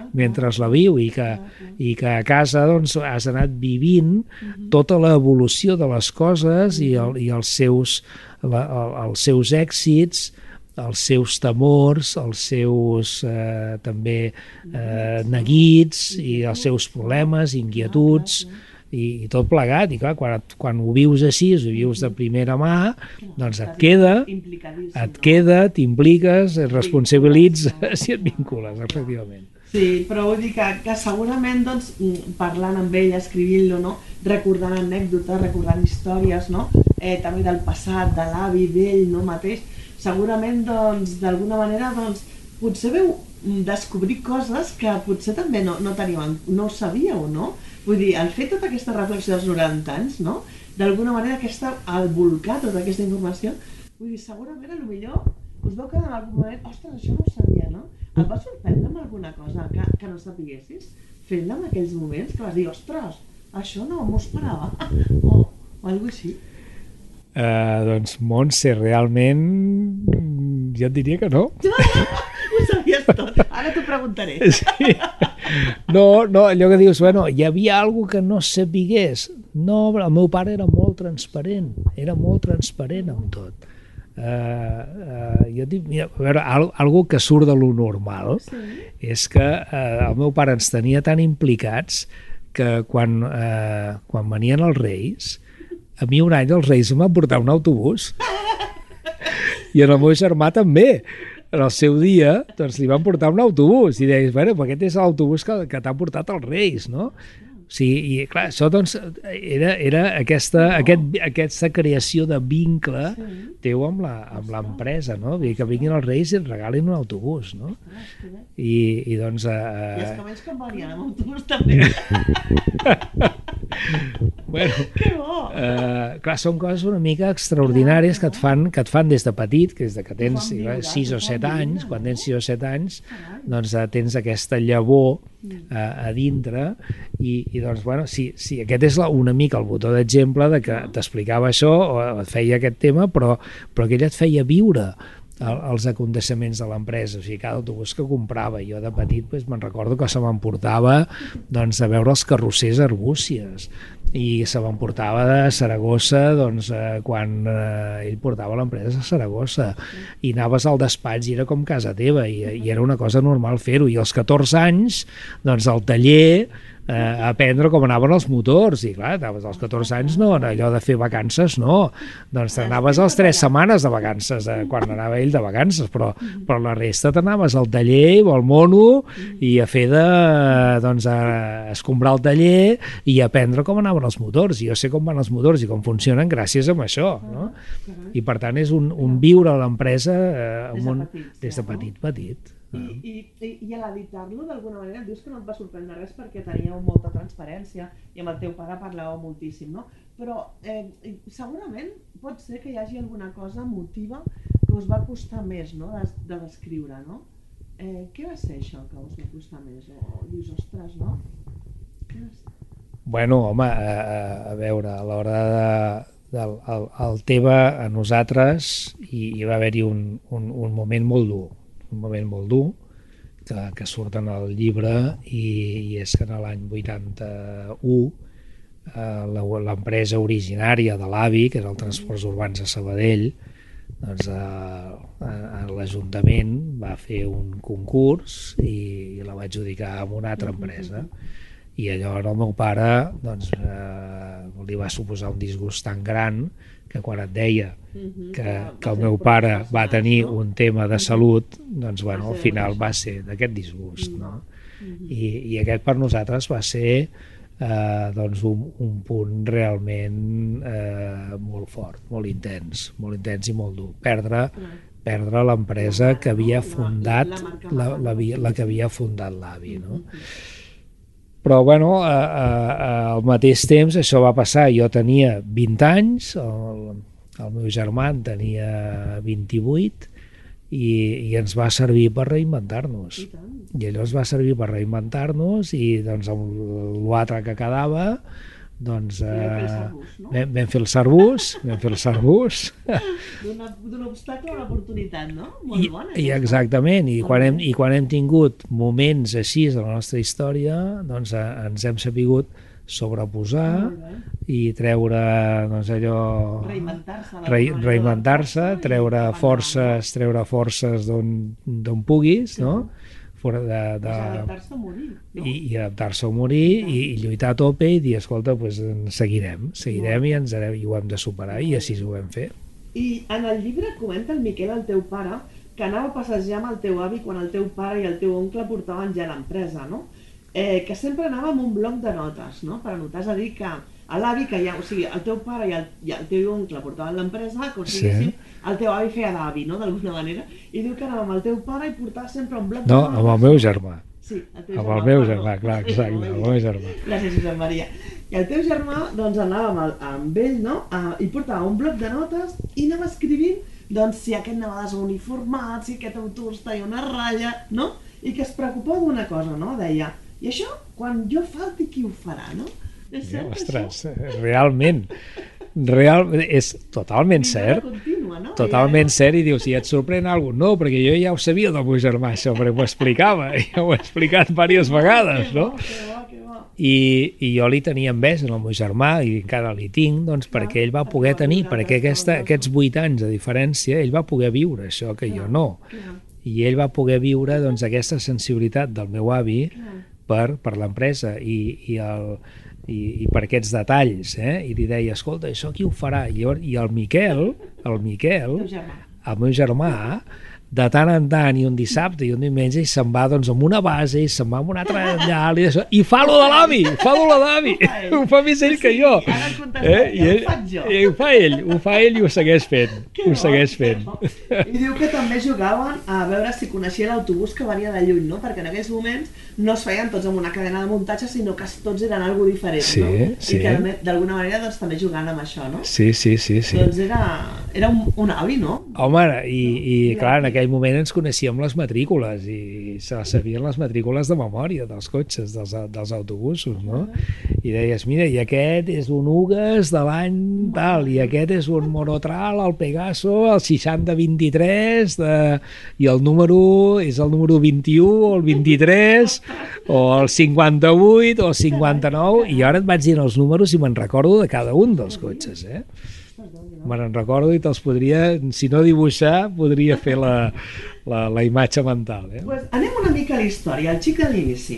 Speaker 3: i que a casa doncs, has anat vivint tota l'evolució de les coses i els seus èxits, els seus temors, els seus també neguits i els seus problemes, inquietuds i tot plegat, i clar, quan ho vius així, ho vius de primera mà, doncs et queda, t'impliques, et responsabilitzes i et vincules, efectivament.
Speaker 2: Sí, però vull dir que segurament doncs, parlant amb ell, escrivint-lo, no? Recordant anècdotes, recordant històries, no? També del passat, de l'avi d'ell, no? Mateix, segurament doncs, d'alguna manera doncs, potser veu descobrir coses que potser també no teníeu, no ho sabíeu, no? Vull dir, al fer tota aquesta reflexió dels 90 anys, no? D'alguna manera al volcar tota aquesta informació, vull dir, segurament potser us veu quedar en algun moment, ostres, això no ho sabia, no? Et va sorprendre amb alguna cosa que no sapiguessis? Fent-la en aquells moments que vas dir, ostres, això no m'ho esperava, o alguna cosa així?
Speaker 3: Doncs, Montse, realment jo et diria que no.
Speaker 2: Ho sabies tot, ara t'ho preguntaré.
Speaker 3: Sí. No, allò que dius, bueno, hi havia alguna que no sapigués. No, el meu pare era molt transparent amb tot. Jo dic, mira, a veure, algo que surt de lo normal és que el meu pare ens tenia tan implicats que quan venien els Reis, a mi un any els Reis em van portar un autobús i en el meu germà també. En el seu dia doncs, li van portar un autobús i deies, bueno, aquest és l'autobús que t'ha portat els Reis, no? Sí, i clar, això doncs, era aquesta creació de vincle teu amb l'empresa, no? Que vinguin els Reis i et regalin un autobús, no? I doncs...
Speaker 2: I els camells que venien amb autobús també.
Speaker 3: Bueno,
Speaker 2: que bo!
Speaker 3: Clar, són coses una mica extraordinàries que et fan des de petit, que des de que tens 6 o 7 anys, quan tens 6 o 7 anys, doncs tens aquesta llavor a dintre i doncs, bueno, sí, aquest és una mica el botó d'exemple de que t'explicava això o et feia aquest tema, però aquell et feia viure els aconteixements de l'empresa, o sigui, cada autobús que comprava, jo de petit doncs, me'n recordo que se m'emportava doncs, a veure els carrossers a Arbúcies i se m'emportava de Saragossa doncs, quan ell portava l'empresa a Saragossa i anaves al despatx i era com casa teva i era una cosa normal fer-ho, i als 14 anys doncs, al taller aprendre com anaven els motors, i clar, anaves als 14 anys, no, allò de fer vacances, no, doncs t'anaves als 3 setmanes de vacances, quan anava ell de vacances, però la resta t'anaves al taller o al mono i a fer doncs, a escombrar el taller i aprendre com anaven els motors, i jo sé com van els motors i com funcionen gràcies a això, no? I per tant és un viure a l'empresa des de petit.
Speaker 2: I a l'editar-lo d'alguna manera dius que no et va sorprendre res perquè teníeu molta transparència i amb el teu pare parlàveu moltíssim, no? Però segurament pot ser que hi hagi alguna cosa emotiva que us va costar més, no? de descriure, no? Què va ser això que us va costar més? O dius, ostres, no? Què va ser?
Speaker 3: Bueno, home, a veure, a l'hora del Teva, a nosaltres hi va haver-hi un moment molt dur, que surt en el llibre, i és que en l'any 81 l'empresa originària de l'AVI, que era el Transports Urbans de Sabadell, doncs l'Ajuntament va fer un concurs i la va adjudicar a una altra empresa. I allò al meu pare doncs, li va suposar un disgust tan gran que quan et deia que el meu pare va tenir un tema de salut, doncs bueno, al final va ser d'aquest disgust, no? I aquest per nosaltres va ser doncs un punt realment molt fort, molt intens i molt dur. Perdre l'empresa que havia fundat la que havia fundat l'AVI, no? Però bueno, al mateix temps això va passar, jo tenia 20 anys, el meu germà en tenia 28 i ens va servir per reinventar-nos. I allò ens va servir per reinventar-nos i doncs amb l'altre que quedava doncs vam fer el Sarbús
Speaker 2: d'un obstacle a una oportunitat, no? Molt bona.
Speaker 3: I exactament, i quan hem tingut moments així de la nostra història, doncs ens hem sapigut sobreposar i treure doncs allò, reinventar-se, treure forces d'on puguis, no?
Speaker 2: Adaptar-se a morir, no?
Speaker 3: I adaptar-se a morir i lluitar a tope i dir, escolta, doncs seguirem i ho hem de superar, i així ho vam fer.
Speaker 2: I en el llibre comenta el Miquel, el teu pare, que anava a passejar amb el teu avi quan el teu pare i el teu oncle portaven ja l'empresa, no? Que sempre anava amb un bloc de notes, no? Per anotar, és a dir, que a l'avi, que ja, o sigui, el teu pare i el teu oncle portaven l'empresa, que o sigui, el teu avi feia d'avi, no?, d'alguna manera, i diu que anava amb el teu pare i portava sempre un bloc de notes.
Speaker 3: No, amb el meu germà.
Speaker 2: Sí,
Speaker 3: amb el meu germà, clar, exacte, amb el meu germà.
Speaker 2: Gràcies, Josep Maria. I el teu germà, doncs, anava amb ell, no?, i portava un bloc de notes i anava escrivint, doncs, si aquest anava desuniformat, si aquest autobús tenia una ratlla, no?, i que es preocupava d'una cosa, no?, deia, i això, quan jo falti, qui ho farà, no? És cert,
Speaker 3: ostres, realment, és totalment cert, totalment cert, i dius, si et sorprèn alguna cosa, no, perquè jo ja ho sabia del meu germà, això, perquè m'ho explicava, ja ho he explicat diverses vegades, no? I jo li tenia enveja al meu germà, i encara li tinc, doncs, perquè ell va poder tenir, perquè aquests 8 anys de diferència, ell va poder viure això que jo no, i ell va poder viure, doncs, aquesta sensibilitat del meu avi per l'empresa i per aquests detalls, i li deia, escolta, això qui ho farà? I el Miquel, el meu germà, de tant en tant, i un dissabte i un diumenge, i se'n va doncs amb una base, i se'n va amb una altra allà, i fa lo de l'avi, ho fa més ell que jo. I ho fa ell i ho segueix fent.
Speaker 2: I diu que també jugaven a veure si coneixia l'autobús que venia de lluny, no? Perquè en aquells moments no es feien tots amb una cadena de muntatge, sinó que tots eren algo diferent, no? I que d'alguna manera doncs, també jugant amb això, no?
Speaker 3: Sí.
Speaker 2: Doncs era un avi, no?
Speaker 3: Home, i clar, en aquell moment ens coneixíem les matrícules i se sabien les matrícules de memòria dels cotxes, dels autobusos, no? I deies, mira, i aquest és un Ugas de l'any tal, i aquest és un Monotral, el Pegaso, el 6023, i el número és el número 21 o el 23 o el 58 o el 59, i ara et vaig dir els números i me'n recordo de cada un dels cotxes, me'n recordo i te'ls podria, si no dibuixar, podria fer la imatge mental.
Speaker 2: Pues anem una mica a la història, al xic de l'inici.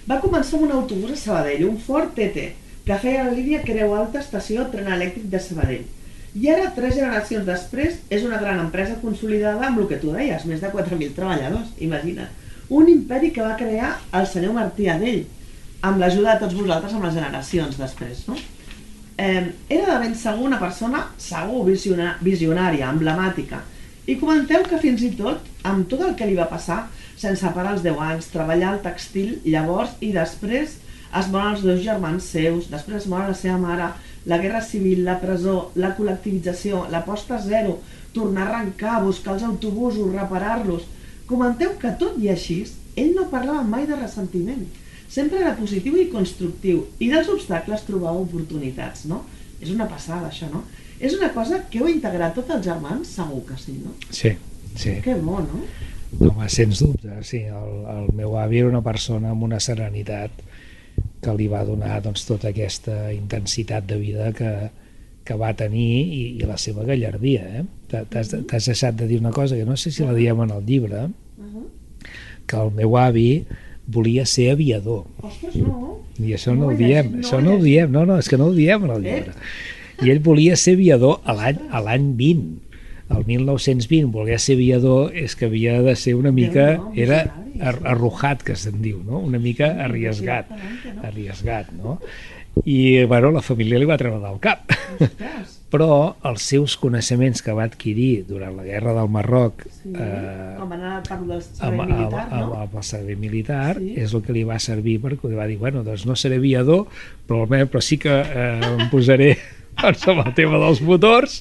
Speaker 2: Va començar amb un autobús a Sabadell, un Ford TT, que feia la línia Creu Alta Estació Tren Elèctric de Sabadell. I ara, 3 generacions després, és una gran empresa consolidada amb el que tu deies, més de 4.000 treballadors, imagina't. Un imperi que va crear el senyor Martí Adell, amb l'ajuda de tots vosaltres amb les generacions després, no? Era de ben segur una persona segur, visionària, emblemàtica. I comenteu que fins i tot, amb tot el que li va passar, sense parar els 10 anys, treballar al textil, llavors i després es moren els 2 germans seus, després es mor la seva mare, la guerra civil, la presó, la col·lectivització, la posta a zero, tornar a arrencar, buscar els autobusos, reparar-los. Comenteu que tot i així, ell no parlava mai de ressentiment. Sempre era positiu i constructiu, i dels obstacles trobava oportunitats, no? És una passada, això, no? És una cosa que heu integrat tots els germans? Segur que sí, no?
Speaker 3: Sí, sí.
Speaker 2: Que bo, no?
Speaker 3: Home, sens dubte, sí. El meu avi era una persona amb una serenitat que li va donar doncs, tota aquesta intensitat de vida que va tenir i la seva gallardia. T'has deixat de dir una cosa que no sé si la diem en el llibre, que el meu avi volia ser aviador.
Speaker 2: Ostres, no.
Speaker 3: I això no ho diem, no, és que no ho diem en el llibre. I ell volia ser aviador a l'any 20. El 1920 voler ser aviador és que havia de ser una mica, era arrojat, que se'n diu, no? Una mica arriesgat, no? I, bueno, la família li va treure del cap. Però els seus coneixements que va adquirir durant la guerra del Marroc,
Speaker 2: com anar per del servei militar, no?
Speaker 3: Amb el servei militar, és el que li va servir perquè li va dir, bueno, doncs no seré aviador, però sí que em posaré amb el tema dels motors,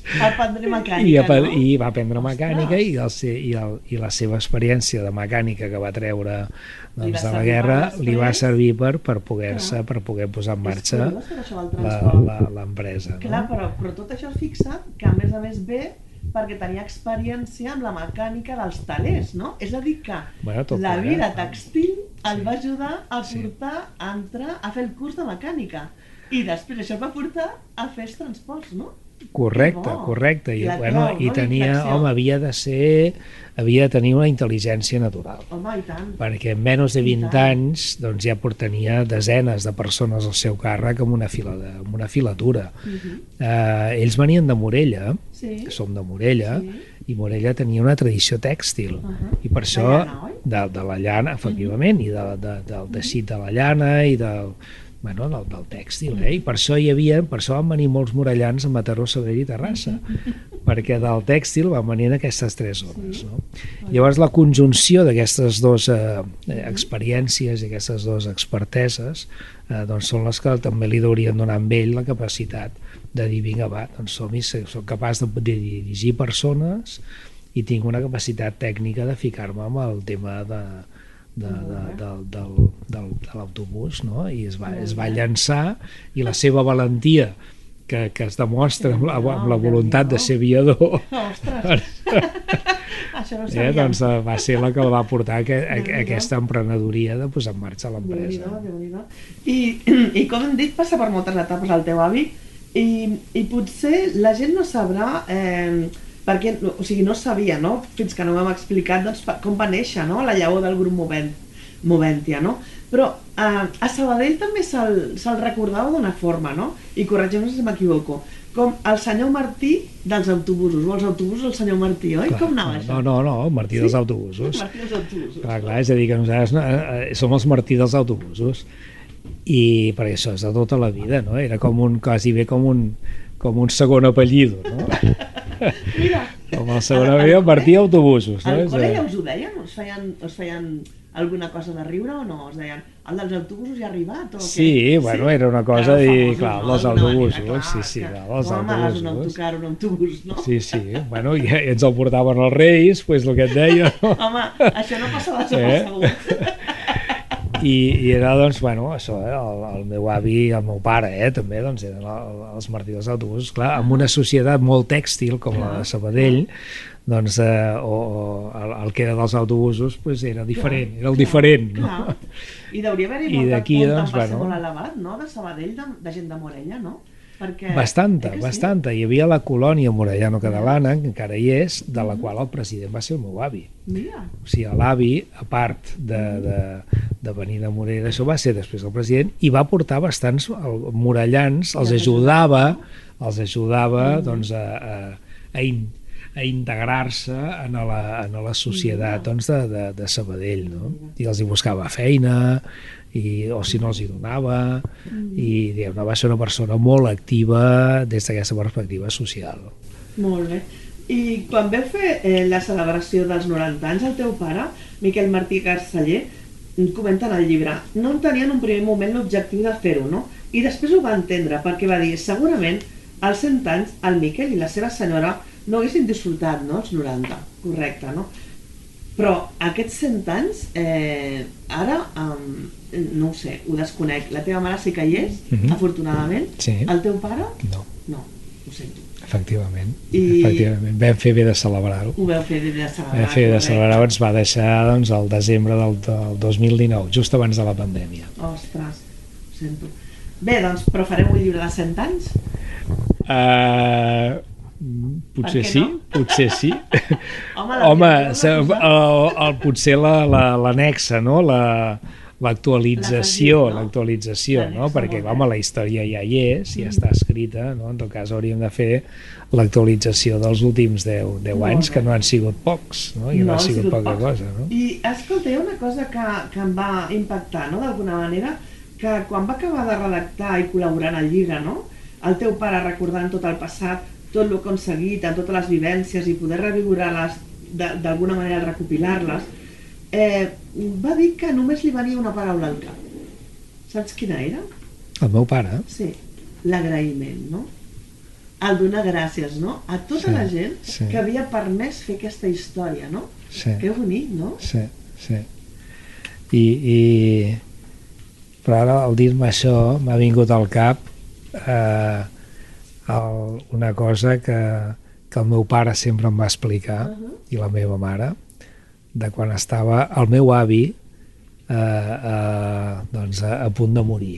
Speaker 3: i va aprendre mecànica, i la seva experiència de mecànica que va treure de la guerra li va servir per poder posar en marxa l'empresa.
Speaker 2: Clar, però tot això es fixa que a més ve perquè tenia experiència amb la mecànica dels telers, no? És a dir que la vida textil el va ajudar a portar a fer el curs de mecànica. I després això va portar a fer els transports, no?
Speaker 3: Correcte. I tenia, home, havia de tenir una intel·ligència natural.
Speaker 2: Home, i tant.
Speaker 3: Perquè en menys de 20 anys doncs, ja portenia desenes de persones al seu càrrec amb una filatura. Ells venien de Morella, som de Morella, i Morella tenia una tradició tèxtil. I per això, de la llana, efectivament, i del teixit de la llana i del tèxtil, i per això van venir molts morellans a Mataró, Sabadell i Terrassa, perquè del tèxtil van venir en aquestes 3 zones. Llavors la conjunció d'aquestes 2 experiències i aquestes 2 experteses són les que també li haurien donar a ell la capacitat de dir, vinga, va, doncs soc capaç de dirigir persones i tinc una capacitat tècnica de ficar-me amb el tema de l'autobús, no? I es va llançar, i la seva valentia que es demostra amb la voluntat de ser aviador doncs va ser la que el va portar a aquesta emprenedoria de posar en marxa l'empresa.
Speaker 2: I com hem dit, passa per moltes etapes el teu avi, i potser la gent no sabrà perquè, o sigui, no sabia, no? Fins que no m'hem explicat doncs, com va néixer, no? La llavor del grup Moventia, no? Però a Sabadell també se'l recordava d'una forma, no? I corregim si m'equivoco, com el senyor Martí dels autobusos, o els autobusos del senyor Martí, oi? Com anava això?
Speaker 3: No, el Martí dels autobusos.
Speaker 2: Martí dels autobusos.
Speaker 3: Clar, és a dir, que nosaltres som els Martí dels autobusos, i perquè això és de tota la vida, no? Era quasi bé com un segon apellido, no?
Speaker 2: Mira,
Speaker 3: com el segon apellido, Martí autobusos, no?
Speaker 2: Al col·le ja us ho deien? Us feien alguna cosa de riure o no? Us deien, el dels autobusos ja ha arribat?
Speaker 3: Sí, bueno, era una cosa de dir, clar, els autobusos, sí, els autobusos.
Speaker 2: Un autocar, un autobús, no?
Speaker 3: Sí, bueno, i ens el portaven els Reis, doncs el que et deia.
Speaker 2: Home, això no passava desapercebut.
Speaker 3: I era, doncs, bueno, això, el meu avi i el meu pare, també, doncs, eren els Martí dels autobusos, clar, amb una societat molt tèxtil com la de Sabadell, doncs el que era dels autobusos era diferent, era el diferent, no?
Speaker 2: I deuria haver-hi molt molt elevat, no?, de Sabadell, de gent de Morella, no?
Speaker 3: Bastanta. Hi havia la colònia morellano-catalana, que encara hi és, de la qual el president va ser el meu avi.
Speaker 2: Mira.
Speaker 3: O sigui, l'avi, a part de venir de Morera, això va ser després del president, i va portar bastants morellans, els ajudava doncs, a integrar-se en la societat doncs, de Sabadell, no? I els hi buscava feina, o si no els hi donava, i va ser una persona molt activa des d'aquesta perspectiva social.
Speaker 2: Molt bé. I quan veu fer la celebració dels 90 anys, el teu pare, Miquel Martí Carceller, comenta en el llibre, no en tenia en un primer moment l'objectiu de fer-ho, no? I després ho va entendre, perquè va dir, segurament, als 100 anys, el Miquel i la seva senyora no haguessin disfrutat, no?, els 90, correcte, no? Però aquests 100 anys, ara, no ho sé, ho desconec. La teva mare sí que hi és, afortunadament.
Speaker 3: Sí.
Speaker 2: El teu pare?
Speaker 3: No.
Speaker 2: No, ho sento.
Speaker 3: Efectivament. Vam fer bé de celebrar-ho.
Speaker 2: Ho vau fer bé de celebrar-ho.
Speaker 3: Vam fer bé de celebrar-ho, ens va deixar doncs, el desembre del 2019, just abans de la pandèmia.
Speaker 2: Ostres, ho sento. Bé, doncs, però farem un llibre de 100 anys?
Speaker 3: Potser sí,
Speaker 2: no?
Speaker 3: Potser sí.
Speaker 2: Home,
Speaker 3: potser l'anexa, no? L'actualització, no? Perquè la història ja hi és, ja està escrita, no? En tot cas hauríem de fer l'actualització dels últims 10 anys, que no han sigut pocs, no? I no ha sigut poca cosa, no?
Speaker 2: I escolta, hi ha una cosa que em va impactar, no?, d'alguna manera, que quan va acabar de redactar i col·laborar en el llibre, no?, el teu pare recordant tot el passat, tot el aconseguit, en totes les vivències i poder reviure-les, d'alguna manera recopilar-les, va dir que només li venia una paraula al cap. Saps quina era?
Speaker 3: El meu pare?
Speaker 2: Sí, l'agraïment, no? El donar gràcies, no?, a tota la gent que havia permès fer aquesta història, no?
Speaker 3: Sí.
Speaker 2: Que bonic, no?
Speaker 3: Sí. Però ara, al dir-me això, m'ha vingut al cap una cosa que el meu pare sempre em va explicar, i la meva mare, de quan estava el meu avi doncs a punt de morir.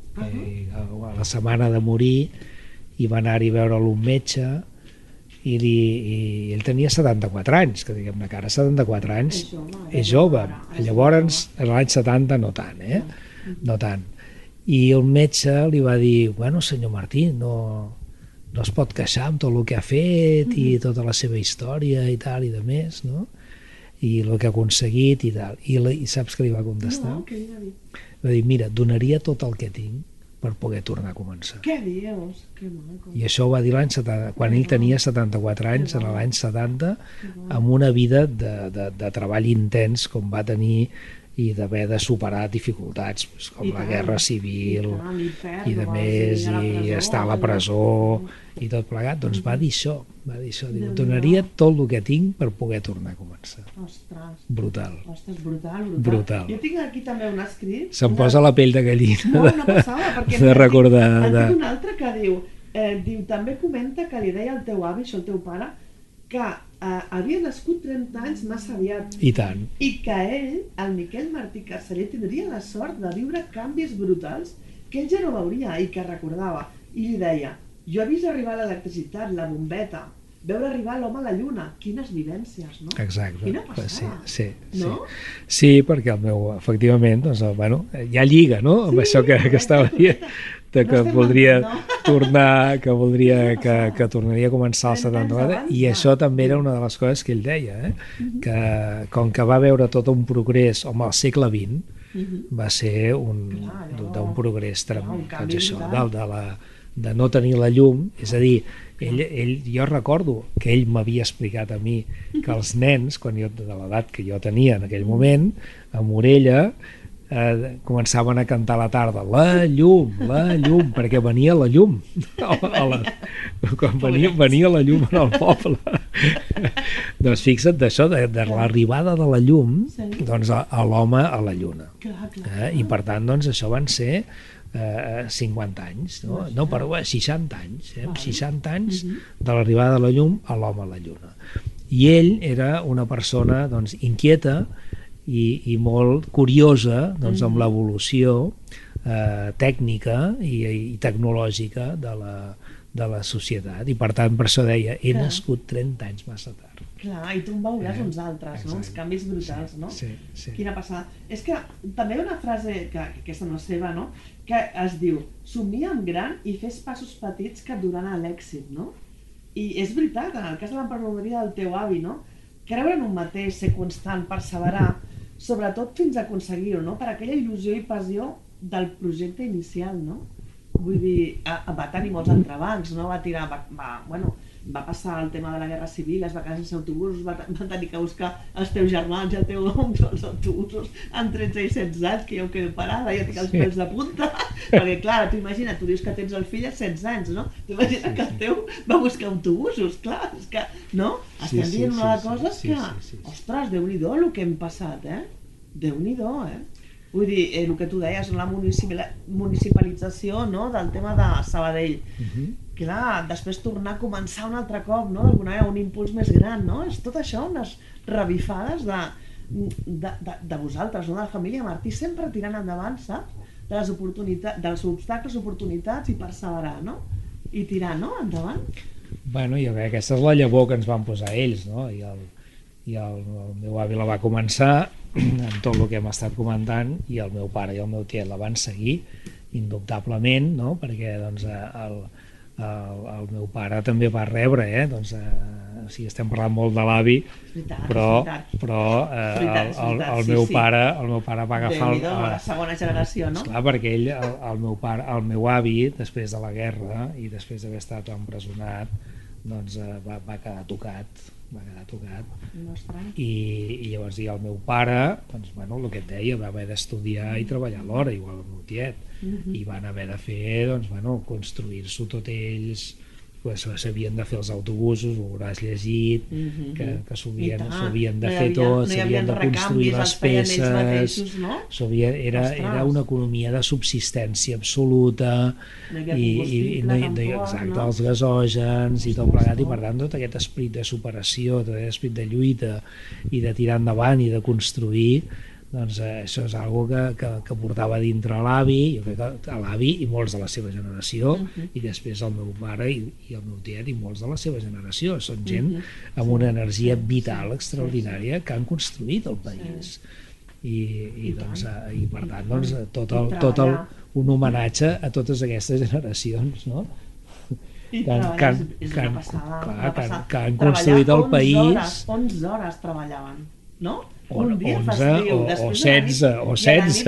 Speaker 3: A la setmana de morir i va anar-hi a veure'l un metge i ell tenia 74 anys, que diguem-ne que ara 74 anys és jove. Llavors, a l'any 70 no tant, no tant. I el metge li va dir, bueno, senyor Martí, no es pot queixar amb tot el que ha fet i tota la seva història i tal i de més, no? I el que ha aconseguit i tal. I saps què li va contestar?
Speaker 2: No, què li va dir?
Speaker 3: Va dir, mira, donaria tot el que tinc per poder tornar a començar.
Speaker 2: Què dius? Que maco.
Speaker 3: I això ho va dir l'any 70, quan ell tenia 74 anys, en l'any 70, amb una vida de treball intens com va tenir i d'haver de superar dificultats com la guerra civil i de més, i estar a la presó i tot plegat, doncs va dir això, donaria tot el que tinc per poder tornar a començar.
Speaker 2: Ostres.
Speaker 3: Brutal.
Speaker 2: Jo tinc aquí també un escrit.
Speaker 3: Se'm posa la pell de gallina
Speaker 2: no passava, perquè
Speaker 3: de recordar.
Speaker 2: En tinc un altre que diu, també comenta que li deia al teu avi, això el teu pare, que havia nascut 30 anys massa aviat.
Speaker 3: I tant.
Speaker 2: I que ell, el Miquel Martí Carceller, tindria la sort de viure canvis brutals que ell ja no veuria i que recordava. I li deia, jo he vist arribar l'electricitat, la bombeta, veure arribar l'home a la lluna. Quines vivències, no?
Speaker 3: Exacte.
Speaker 2: Quina passada.
Speaker 3: No? Sí, perquè el meu, efectivament, doncs, bueno, ja lliga, no?, amb això que estava dient, que voldria tornar, que tornaria a començar el 74, i això també era una de les coses que ell deia, que com que va veure tot un progrés, home, al segle XX va ser d'un progrés tremend, doncs això, de no tenir la llum, és a dir, jo recordo que ell m'havia explicat a mi que els nens, de l'edat que jo tenia en aquell moment, a Morella, començaven a cantar a la tarda la llum, perquè venia la llum quan venia la llum en el poble. Doncs fixa't d'això, de l'arribada de la llum, doncs a l'home a la lluna, i per tant doncs això van ser 50 anys, no, però 60 anys, 60 anys de l'arribada de la llum a l'home a la lluna. I ell era una persona doncs inquieta i molt curiosa doncs, amb l'evolució tècnica i tecnològica de la societat, i per tant per això deia, he nascut 30 anys massa tard.
Speaker 2: Clar, i tu en veuràs uns altres, no? Uns canvis brutals, no?
Speaker 3: Sí.
Speaker 2: Quina passada. És que també hi ha una frase, que aquesta no és seva, no? Que es diu, somnia en gran i fes passos petits que et duran a l'èxit, no? I és veritat, en el cas de l'emprenedoria del teu avi, no? Creure en un mateix, ser constant, perseverar, sobretot fins a aconseguir-ho, no? Per aquella il·lusió i passió del projecte inicial, no? Vull dir, va tenir molts entrebancs, no? Va passar el tema de la Guerra Civil, es va quedar sense autobusos, van tenir que buscar els teus germans i el teu oncle els autobusos amb 13 i 16 anys, que jo em quedo parada, jo tinc els pèls de punta, perquè clar, tu imagina, tu dius que tens el fill a 16 anys, no? Tu imagina que el teu va buscar autobusos, clar, és que, no? Estem dient una de coses que, ostres, Déu-n'hi-do el que hem passat, Déu-n'hi-do, Vull dir, el que tu deies, la municipalització, no? Del tema de Sabadell. Clar, després tornar a començar un altre cop, no? D'alguna manera, un impuls més gran, no? És tot això, unes revifades de vosaltres, no? De la família Martí, sempre tirant endavant, saps? Dels obstacles, oportunitats i perseverar, no? I tirar, no? Endavant.
Speaker 3: Bueno, jo crec que aquesta és la llavor que ens van posar ells, no? I el meu avi la va començar amb tot el que hem estat comentant, i el meu pare i el meu tiet la van seguir indubtablement, no? Perquè doncs, el meu pare també va rebre, doncs, o sigui, estem parlant molt de l'avi, però el meu pare va agafar
Speaker 2: la segona generació, no?
Speaker 3: Esclar, perquè ell, el meu avi, després de la guerra i després d'haver estat empresonat, doncs va quedar tocat, i llavors el meu pare, doncs, bueno, el que et deia, va haver d'estudiar i treballar alhora, igual el meu tiet, i van haver de fer, doncs, bueno, construir-s'ho tot ells, s'havien de fer els autobusos, ho hauràs llegit, que s'havien de fer tot, s'havien de construir les peces, era una economia de subsistència absoluta, i exacte, els gasògens i tot plegat, i per tant tot aquest esperit de superació, tot aquest esperit de lluita i de tirar endavant i de construir, doncs això és algo que portava dintre l'avi, jo crec que l'avi i molts de la seva generació, i després el meu pare i el meu tiet i molts de la seva generació, són gent amb una energia vital extraordinària que han construït el país, i per tant doncs, tot un homenatge a totes aquestes generacions, no? Que han construït el país.
Speaker 2: 11 hores treballaven, no?
Speaker 3: O 16, o 16.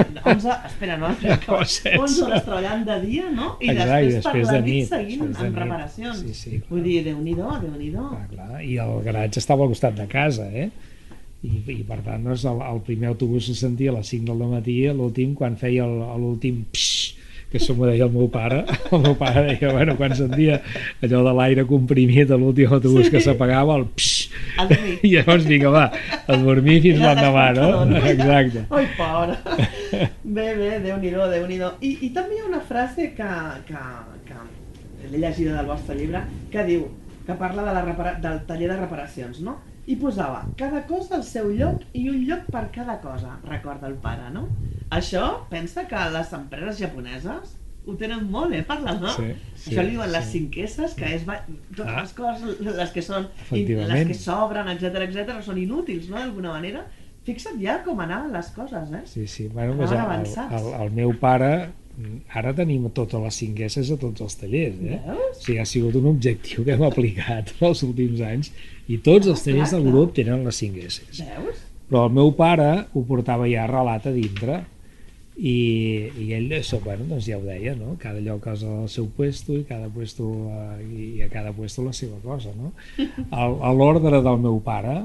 Speaker 2: 11 hores treballant de dia, no? I després per la nit seguint amb reparacions. Vull dir, Déu-n'hi-do.
Speaker 3: I el garatge estava al costat de casa, i per tant el primer autobús se sentia a les 5 del matí, l'últim, quan feia l'últim pxx, que això m'ho deia el meu pare deia, bueno, quan sentia allò de l'aire comprimit de l'últim autobús que s'apagava, el pxx, i llavors vinga, va, a dormir fins l'endemà, no? Exacte.
Speaker 2: Ai, pobre. Bé, Déu-n'hi-do. I també hi ha una frase que l'he llegida del vostre llibre, que diu, que parla del taller de reparacions, no? I posava, cada cosa al seu lloc i un lloc per cada cosa, recorda el pare, no? Això, pensa que les empreses japoneses ho tenen molt bé parlant, no? Això li diuen les 5 esses, que és totes les coses, les que s'obren, etc., són inútils, no?, d'alguna manera. Fixa't ja com anaven les coses,
Speaker 3: Sí, bueno, el meu pare, ara tenim totes les 5 esses a tots els tallers, O sigui, ha sigut un objectiu que hem aplicat els últims anys, i tots els tallers del grup tenen les 5 esses. Però el meu pare ho portava ja arrelat a dintre, i ell, bueno, doncs ja ho deia, no? Cada lloc és al seu puesto, i a cada puesto la seva cosa, no? L'ordre del meu pare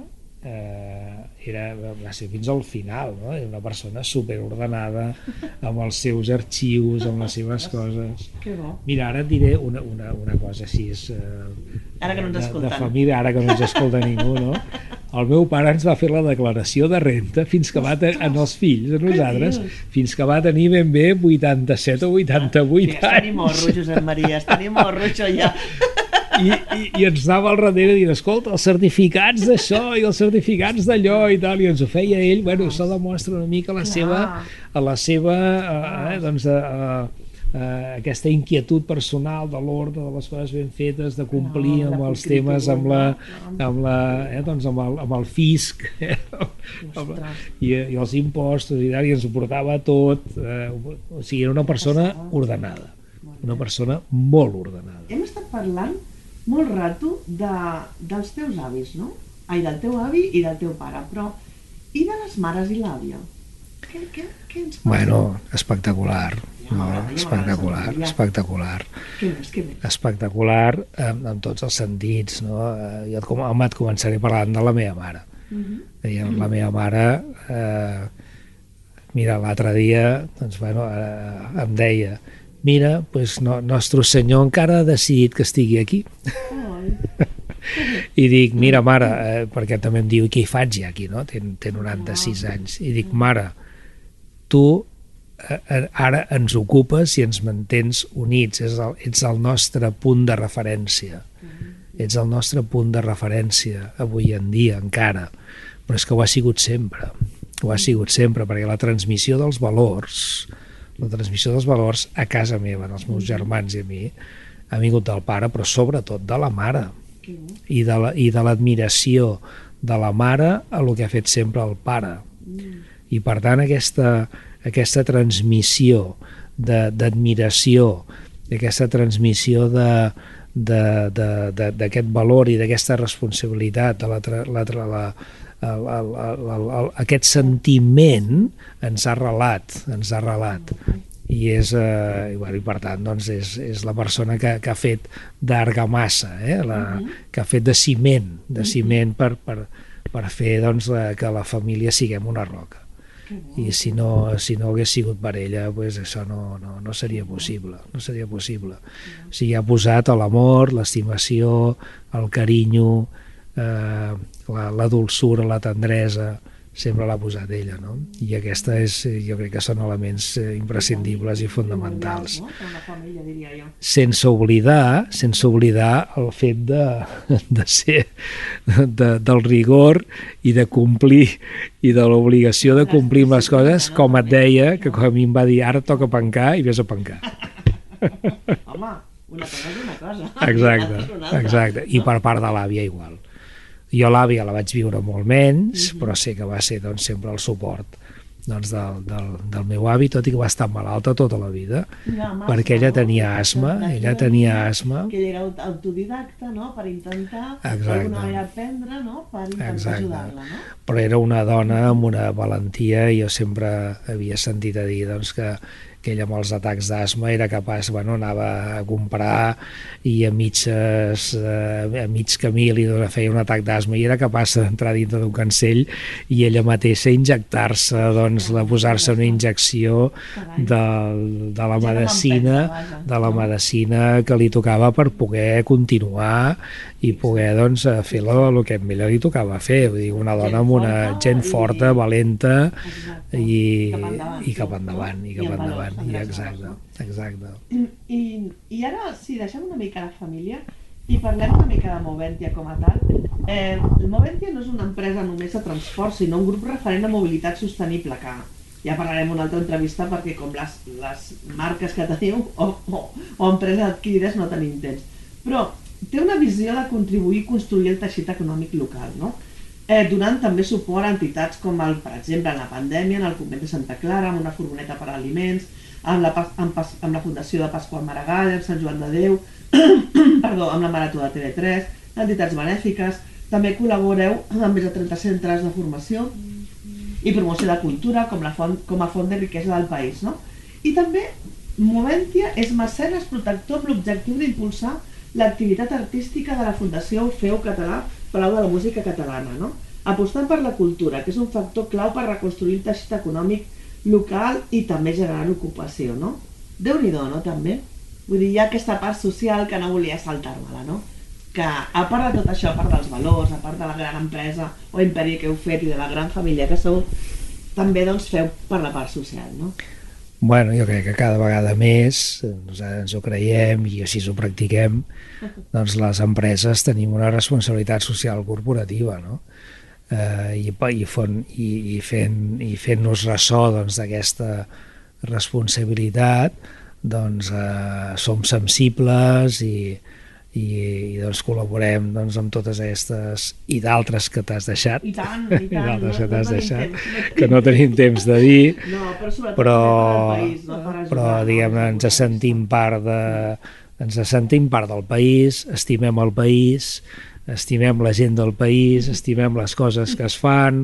Speaker 3: va ser fins al final, no? Era una persona superordenada, amb els seus arxius, amb les seves coses. Mira, ara et diré una cosa així, de família, ara que no ens escolta ningú, no? El meu pare ens va fer la declaració de renta fins que va tenir, en els fills, a nosaltres, fins que va tenir ben bé 87 o 88 anys.
Speaker 2: Està ni morro, Josep Maria, està ni morro, això ja.
Speaker 3: i ens anava al darrere dient, escolta, els certificats d'això i els certificats d'allò i tal, i ens ho feia ell. Bueno, això demostra una mica aquesta inquietud personal de l'ordre de les coses ben fetes, de complir amb els temes, amb el fisc i els impostos i tal, i ens ho portava tot. O sigui, era una persona ordenada, una persona molt ordenada.
Speaker 2: Hem estat parlant molt rato dels teus avis, no? Del teu avi i del teu pare, però i de les mares i l'àvia? Què ens passa?
Speaker 3: Bueno, espectacular. No, espectacular.
Speaker 2: Què més?
Speaker 3: Espectacular en tots els sentits, no? Jo et començaré parlant de la meva mare. La meva mare, mira, l'altre dia, doncs, bueno, em deia, mira, pues, nostre senyor encara ha decidit que estigui aquí. I dic, mira, mare, perquè també em diu, què hi faig ja aquí, no? Té 96 anys. I dic, mare, tu ara ens ocupes i ens mantens units, ets el nostre punt de referència, ets el nostre punt de referència avui en dia encara, però és que ho ha sigut sempre, perquè la transmissió dels valors a casa meva, als meus germans i a mi, ha vingut del pare, però sobretot de la mare, i de l'admiració de la mare a el que ha fet sempre el pare. I per tant aquesta transmissió d'admiració, aquesta transmissió d'aquest valor i d'aquesta responsabilitat, aquest sentiment ens ha relat. I per tant, doncs, és la persona que ha fet d'argamassa, que ha fet de ciment per fer, doncs, que la família siguem una roca. I si no hagués sigut per ella, pues això no seria possible. O sigui, ha posat l'amor, l'estimació, el carinyo, la dolçura, la tendresa, sempre l'ha posat ella, no? I aquesta jo crec que són elements imprescindibles i fonamentals. Sense oblidar el fet de ser del rigor i de complir i de l'obligació de complir amb les coses, com et deia, que a mi em va dir, ara toca pencar i vés a pencar.
Speaker 2: Home, una cosa és una cosa.
Speaker 3: Exacte. I per part de l'àvia igual. Jo l'àvia la vaig viure molt menys, però sé que va ser, doncs, sempre el suport, doncs, del meu avi, tot i que va estar malalta tota la vida, perquè ella tenia asma,
Speaker 2: Que ella era autodidacta, no?, per intentar d'alguna manera aprendre, no?, per intentar ajudar-la, no?
Speaker 3: Però era una dona amb una valentia, i jo sempre havia sentit a dir, doncs, que ella amb els atacs d'asma era capaç, anava a comprar i a mig camí li feia un atac d'asma i era capaç d'entrar dintre d'un cancell i ella mateixa injectar-se, doncs, posar-se una injecció de la medicina que li tocava per poder continuar i poder, doncs, fer el que millor li tocava fer. Vull dir, una dona amb una gent forta, valenta i cap endavant. Exacte.
Speaker 2: I ara, si deixem una mica la família i parlem una mica de Moventia com a tal, Moventia no és una empresa només de transport, sinó un grup referent a mobilitat sostenible, que ja parlarem en una altra entrevista, perquè com les marques que teniu o empreses adquirides no tenim temps. Però té una visió de contribuir a construir el teixit econòmic local, no? Donant també suport a entitats com, per exemple, en la pandèmia, en el convent de Santa Clara, amb una furgoneta per aliments, amb la Fundació de Pasqual Maragall, amb Sant Joan de Déu, amb la Marató de TV3, entitats benèfiques. També col·laboreu amb més de 30 centres de formació i promoció de cultura com a font de riquesa del país, no? I també Moventia és mecenes protector amb l'objectiu d'impulsar l'activitat artística de la Fundació Orfeu Català Palau de la Música Catalana, no? Apostant per la cultura, que és un factor clau per reconstruir el teixit econòmic local i també generar ocupació, no? Déu-n'hi-do, no, també? Vull dir, hi ha aquesta part social que no volia saltar-me-la, no? Que, a part de tot això, a part dels valors, a part de la gran empresa o imperi que heu fet i de la gran família que sou, també, doncs, feu per la part social, no?
Speaker 3: Bueno, jo crec que cada vegada més, nosaltres ens ho creiem i així ho practiquem, doncs les empreses tenim una responsabilitat social corporativa, no? I fent-nos ressò doncs, d'aquesta responsabilitat, doncs som sensibles i doncs col·laborem doncs, amb totes aquestes i d'altres que t'has deixat
Speaker 2: I tant,
Speaker 3: i d'altres que t'has deixat que no tenim temps de dir,
Speaker 2: no, però sobretot per al país, no? Per ajudar,
Speaker 3: però diguem-ne ens sentim part del país, estimem el país, estimem la gent del país, estimem les coses que es fan,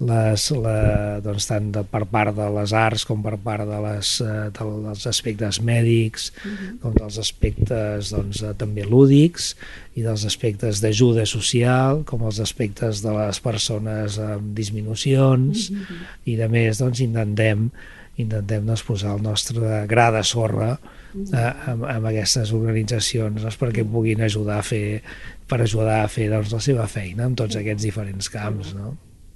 Speaker 3: doncs, tant per part de les arts com per part dels aspectes mèdics, com dels aspectes doncs, també lúdics i dels aspectes d'ajuda social, com els aspectes de les persones amb disminucions, i de més doncs, intentem doncs, posar el nostre gra de sorra amb aquestes organitzacions, doncs, perquè puguin ajudar a fer doncs, la seva feina en tots aquests diferents camps, no?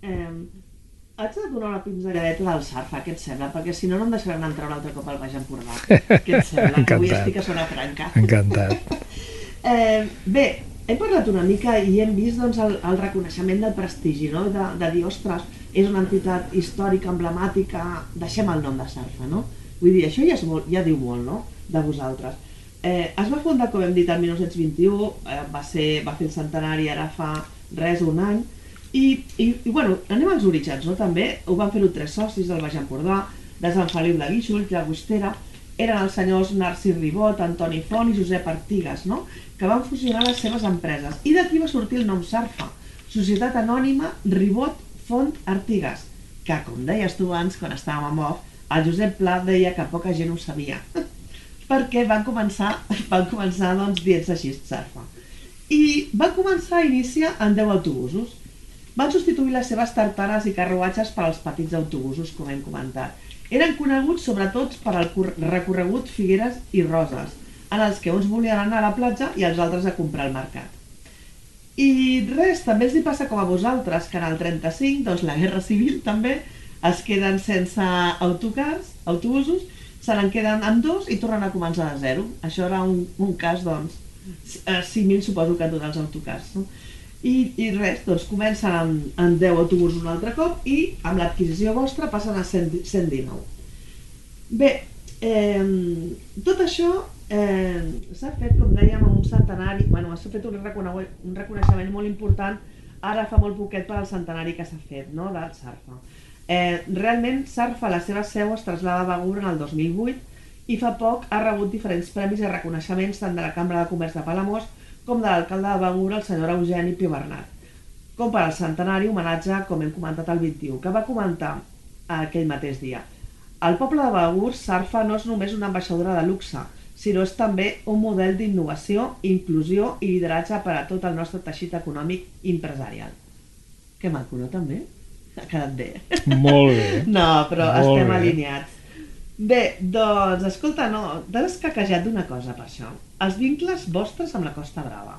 Speaker 2: Haig de donar una pinzelladeta del Sarfa, què et sembla? Perquè si no, no em deixaran entrar un altre cop al Baix Empordà. Què et sembla? Que avui estic a Zona Franca.
Speaker 3: Encantat.
Speaker 2: Bé, hem parlat una mica i hem vist doncs, el reconeixement del prestigi, no? De dir, ostres, és una entitat històrica, emblemàtica, deixem el nom de Sarfa, no? Vull dir, això ja diu molt, no?, de vosaltres. Es va fundar, com hem dit, el 1921, va fer el centenari ara fa un any, i bueno, anem als orígens, no?, també. Ho van fer-ho 3 socis del Baix Empordà, de Sant Feliu de Guíxols, Llagostera, eren els senyors Narcís Ribot, Antoni Font i Josep Artigas, no?, que van fusionar les seves empreses. I d'aquí va sortir el nom Sarfa, Societat Anònima Ribot Font Artigas, que, com deies tu abans, quan estàvem amb off, el Josep Pla deia que poca gent ho sabia, perquè van començar doncs, dient-se així, Sarfa. I va començar a iniciar en 10 autobusos. Van substituir les seves tartanes i carruatges per als petits autobusos, com hem comentat. Eren coneguts sobretot per al recorregut Figueres i Roses, en els que uns volien anar a la platja i els altres a comprar al mercat. I res, també els hi passa com a vosaltres, que en el 35, doncs la Guerra Civil també, es queden sense autobusos, se n'en queden amb 2 i tornen a començar de 0. Això era un cas, doncs, símil, suposo que en tots els autocars, no? I res, doncs comencen amb 10 autobusos un altre cop i amb l'adquisició vostra passen a 119. Bé, tot això s'ha fet, com dèiem, amb un centenari, bueno, s'ha fet un reconeixement molt important ara fa molt poquet per al centenari que s'ha fet, no?, del Sarfa. Realment Sarfa, la seva seu es trasllada a Begur en el 2008 i fa poc ha rebut diferents premis i reconeixements tant de la Cambra de Comerç de Palamós com de l'alcalde de Begur, el senyor Eugeni Pio Bernat, com per al centenari homenatge, com hem comentat, el 21, que va comentar aquell mateix dia. El poble de Begur, Sarfa, no és només una ambaixadora de luxe, sinó és també un model d'innovació, inclusió i lideratge per a tot el nostre teixit econòmic i empresarial. Que maco, no, també? Ha quedat bé.
Speaker 3: Molt bé.
Speaker 2: No, però estem alineats. Bé, doncs, escolta, no, t'has escaquejat d'una cosa per això. Els vincles vostres amb la Costa Brava.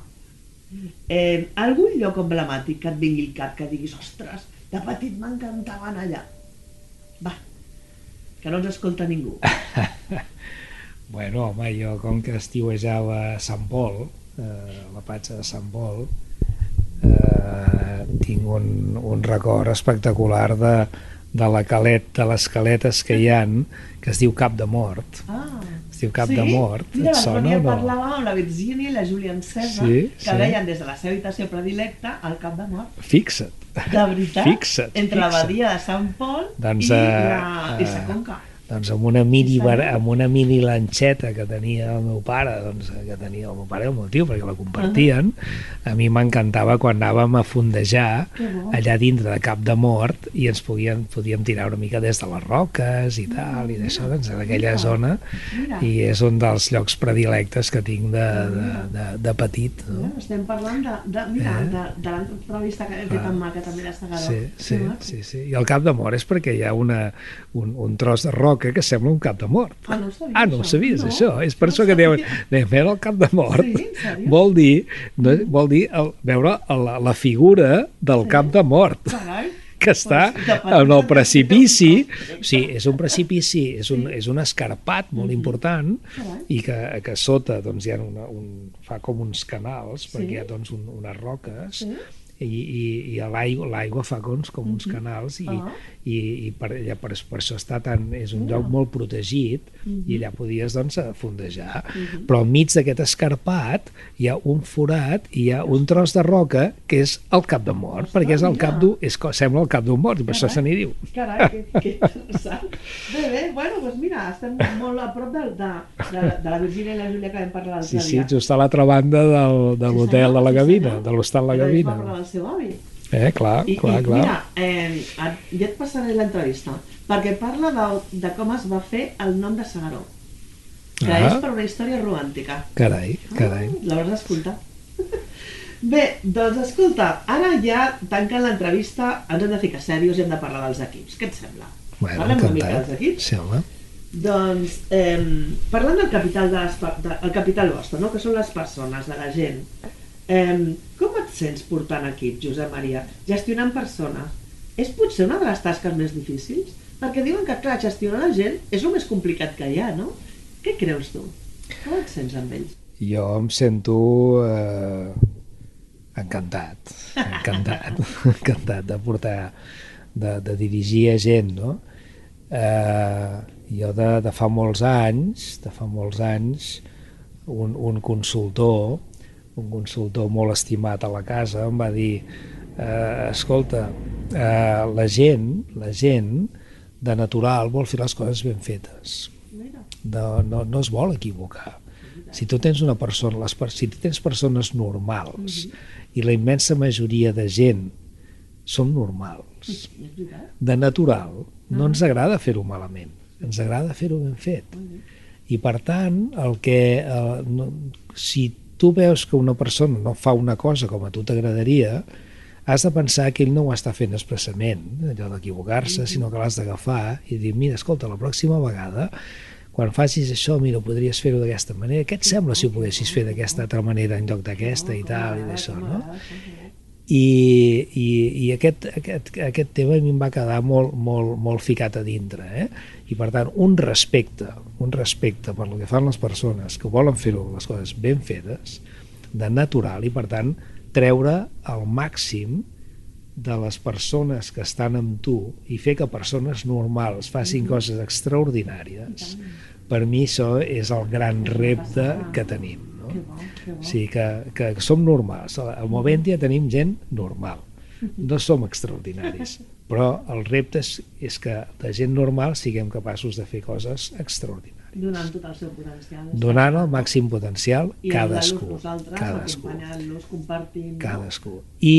Speaker 2: Algun lloc emblemàtic que et vingui al cap, que diguis, ostres, de petit m'encantaven allà. Va, que no ens escolta ningú.
Speaker 3: Bueno, home, jo com que estiuejava a Sant Pol, la platja de Sant Pol, tinc un record espectacular de les caletes que hi ha, que es diu Cap de Mort. Es diu Cap de Mort.
Speaker 2: Mira,
Speaker 3: et sona o no?
Speaker 2: Parlàvem amb la Virgínia i la Júlia Encesa, que veien des de la seva habitació predilecta al Cap de Mort.
Speaker 3: Fixa't.
Speaker 2: De veritat?
Speaker 3: Fixa't.
Speaker 2: Entre la badia de Sant Pol i la Conca.
Speaker 3: Doncs amb una mini lanxeta que tenia el meu pare, que tenia el meu pare i el meu tio, perquè la compartien, a mi m'encantava quan anàvem a fondejar allà dintre de Cap de Mort i ens podíem tirar una mica des de les roques i tal, i d'això, doncs, en aquella zona, i és un dels llocs predilectes que tinc de petit. No?
Speaker 2: Estem parlant de l'entrevista que hem fet amb Maca, també d'Estagador.
Speaker 3: Sí. I el Cap de Mort és perquè hi ha un tros de roca que sembla un cap de mort. No ho sabies, això? És per això que diuen veure el Cap de Mort. Vol dir veure la figura del Cap de Mort. que està en el precipici. Sí, és un precipici, és un escarpat molt important i que sota doncs, hi ha fa com uns canals perquè hi ha doncs, unes roques i l'aigua fa com uns canals i per això és un lloc molt protegit i allà podies doncs, fondejar. Però enmig d'aquest escarpat hi ha un forat i hi ha un tros de roca que és el cap de mort, perquè és el cap sembla el cap d'un mort i per això se n'hi diu.
Speaker 2: Carai, que interessant. Bé, bueno, doncs mira, estem molt a prop de la Virgínia i la Júlia que vam parlar l'altre dia.
Speaker 3: Sí, just a l'altra banda de l'hotel de la Gavina, de l'hostal La Gavina.
Speaker 2: Però el seu avi.
Speaker 3: Clar.
Speaker 2: Mira, ja et passaré l'entrevista, perquè parla de com es va fer el nom de S'Agaró, que és per una història romàntica.
Speaker 3: Carai.
Speaker 2: L'hauràs d'escoltar. Bé, doncs escolta, ara ja tancant l'entrevista ens hem de ficar serios i hem de parlar dels equips. Què et sembla? Parlem una mica dels equips?
Speaker 3: Sí, home.
Speaker 2: Doncs, parlant del capital vostre, no? Que són les persones, de la gent, com et sents portant equip, Josep Maria? Gestionant persones. És potser una de les tasques més difícils? Perquè diuen que, clar, gestionar la gent és el més complicat que hi ha, no? Què creus tu? Com et sents amb ells?
Speaker 3: Jo em sento encantat de portar, de dirigir a gent, no? Jo de fa molts anys, un consultor molt estimat a la casa em va dir escolta, la gent de natural vol fer les coses ben fetes, no es vol equivocar. Si tu tens persones normals i la immensa majoria de gent som normals, de natural no ens agrada fer-ho malament, ens agrada fer-ho ben fet. I per tant, si tu veus que una persona no fa una cosa com a tu t'agradaria, has de pensar que ell no ho està fent expressament, allò d'equivocar-se, sinó que l'has d'agafar i dir, mira, escolta, la pròxima vegada, quan facis això, mira, podries fer-ho d'aquesta manera, què et sembla si ho poguessis fer d'aquesta altra manera en lloc d'aquesta i tal, i d'això, no? I aquest tema a mi em va quedar molt ficat a dintre, i per tant un respecte per el que fan les persones que volen fer-ho les coses ben fetes, de natural, i per tant treure el màxim de les persones que estan amb tu i fer que persones normals facin coses extraordinàries. Per mi això és el gran repte que tenim. Sí, que som normals. Al Moventia tenim gent normal, no som extraordinaris, però el repte és que de gent normal siguem capaços de fer coses extraordinàries.
Speaker 2: Donant tot el seu potencial.
Speaker 3: Donant el màxim potencial cadascú. I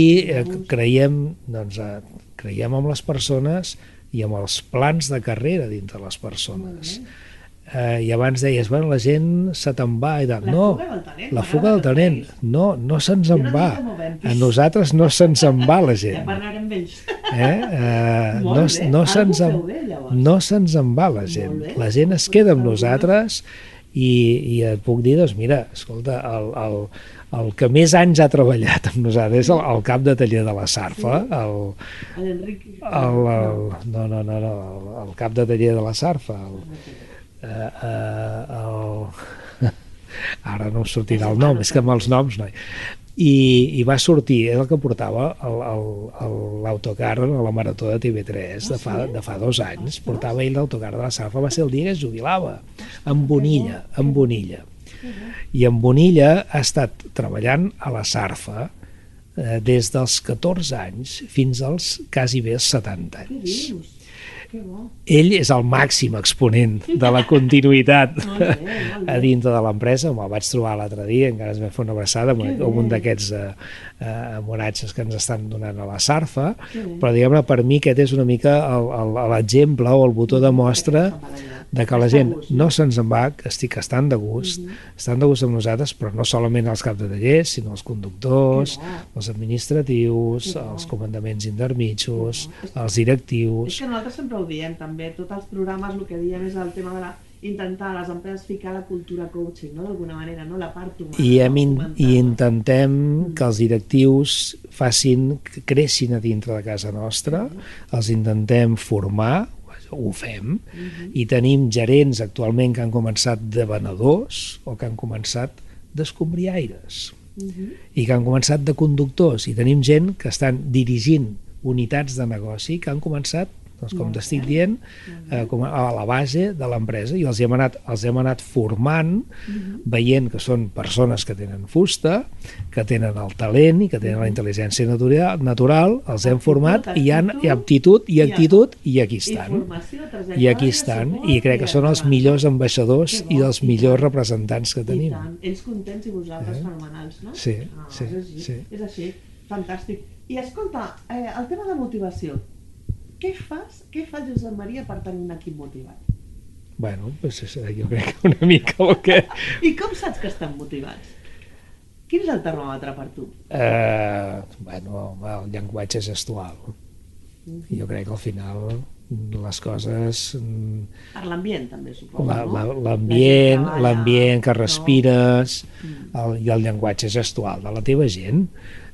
Speaker 3: creiem en les persones i en els plans de carrera dintre les persones. I abans deies, bueno, la gent se te'n va i tal. No, la fuga del talent, no se'ns en va. A nosaltres no se'ns en va la gent.
Speaker 2: Ja parlarem d'ells.
Speaker 3: No se'ns en va la gent. La gent es queda amb nosaltres i et puc dir, doncs mira, escolta, el que més anys ha treballat amb nosaltres és el cap de taller de la Sarfa, el cap de taller de la Sarfa, ara no em sortirà el nom, és que amb els noms no. I va sortir, és el que portava l'autocar a la Marató de TV3 de fa 2 anys, portava ell l'autocar de la Sarfa, va ser el dia que es jubilava, en Bonilla. I en Bonilla ha estat treballant a la Sarfa des dels 14 anys fins als quasi bé 70 anys. Ell és el màxim exponent de la continuïtat a dintre de l'empresa. Me'l vaig trobar l'altre dia, encara es va fer una abraçada amb un d'aquests homenatges que ens estan donant a la Sarfa, però diguem-ne, per mi aquest és una mica l'exemple o el botó de mostra de que la gent no se'ns en va, que estan de gust amb nosaltres, però no solament els caps de tallers, sinó els conductors, els administratius, els comandaments intermitjos, els directius.
Speaker 2: És que nosaltres sempre ho diem també, tots els programes el que diem és el tema de la intentar a les empreses ficar la cultura coaching, no? D'alguna manera, no? La part humana.
Speaker 3: I intentem que els directius creixin a dintre de casa nostra, els intentem formar, ho fem, i tenim gerents actualment que han començat de venedors o que han començat d'escombriaires i que han començat de conductors, i tenim gent que estan dirigint unitats de negoci que han començat, doncs, com t'estic dient, a la base de l'empresa, i els hem anat formant, veient que són persones que tenen fusta, que tenen el talent i que tenen la intel·ligència natural, els hem format i hi ha aptitud i actitud, i aquí estan. I aquí estan, i crec que són els millors ambaixadors i els millors representants que tenim.
Speaker 2: I tant, ells contents i vosaltres fenomenals, no?
Speaker 3: Sí.
Speaker 2: És així, fantàstic. I escolta, el tema de motivació, què fa Josep Maria per tenir un equip motivat?
Speaker 3: Bueno, pues jo crec que una mica el que...
Speaker 2: I com saps que estan motivats? Quin és el termòmetre per tu?
Speaker 3: Bueno, el llenguatge gestual. Jo crec que al final les coses...
Speaker 2: Per l'ambient també, suposo, no?
Speaker 3: L'ambient que respires, i el llenguatge gestual de la teva gent.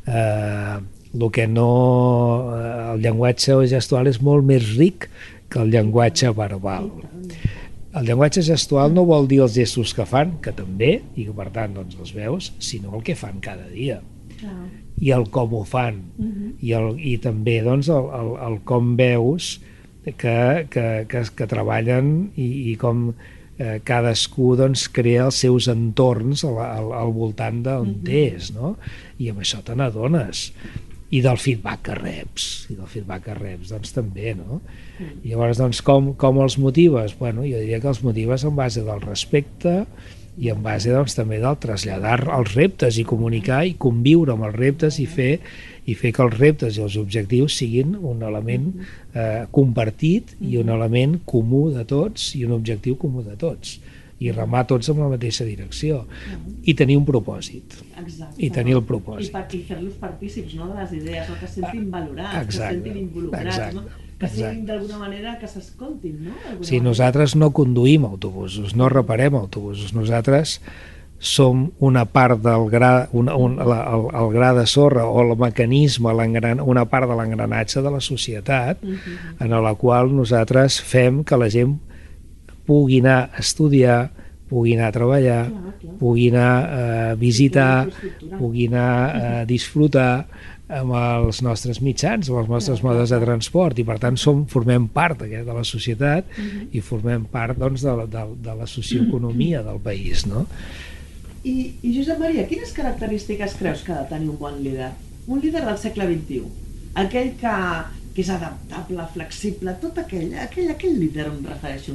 Speaker 3: El llenguatge gestual és molt més ric que el llenguatge verbal. El llenguatge gestual no vol dir els gestos que fan, que també, i que per tant doncs, els veus, sinó el que fan cada dia. I el com ho fan. I també doncs, el com veus que treballen i com cadascú doncs, crea els seus entorns al voltant d'on és, no? I amb això te n'adones. I del feedback que reps, doncs també, no? I llavors, doncs, com els motives? Bueno, jo diria que els motives en base del respecte i en base, doncs, també del traslladar els reptes i comunicar i conviure amb els reptes i fer que els reptes i els objectius siguin un element compartit i un element comú de tots i un objectiu comú de tots, i remar tots en la mateixa direcció i tenir un propòsit.
Speaker 2: Exacte.
Speaker 3: I tenir el propòsit.
Speaker 2: I fer-los partícips, no?, de les idees, no? Que se sentin valorats, que se sentin involucrats, no? Que siguin d'alguna manera que s'escoltin, no?
Speaker 3: Sí, nosaltres no conduïm autobusos, no reparem autobusos, nosaltres som una part del gra, el gra de sorra o el mecanisme, una part de l'engranatge de la societat en la qual nosaltres fem que la gent pugui anar a estudiar, pugui anar a treballar, pugui anar a visitar, pugui anar a disfrutar amb els nostres mitjans, amb els nostres modes de transport, i per tant formem part de la societat i formem part, doncs, de la socioeconomia del país, no?
Speaker 2: I Josep Maria, quines característiques creus que ha de tenir un bon líder? Un líder del segle XXI, aquell que és adaptable, flexible, tot aquell líder em refereixo.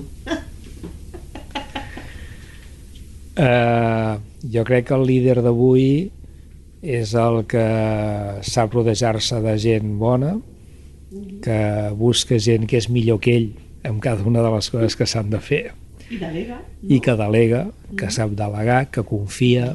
Speaker 3: Jo crec que el líder d'avui és el que sap rodejar-se de gent bona, que busca gent que és millor que ell en cada una de les coses que s'han de fer.
Speaker 2: I delega.
Speaker 3: I que delega, que sap delegar, que confia,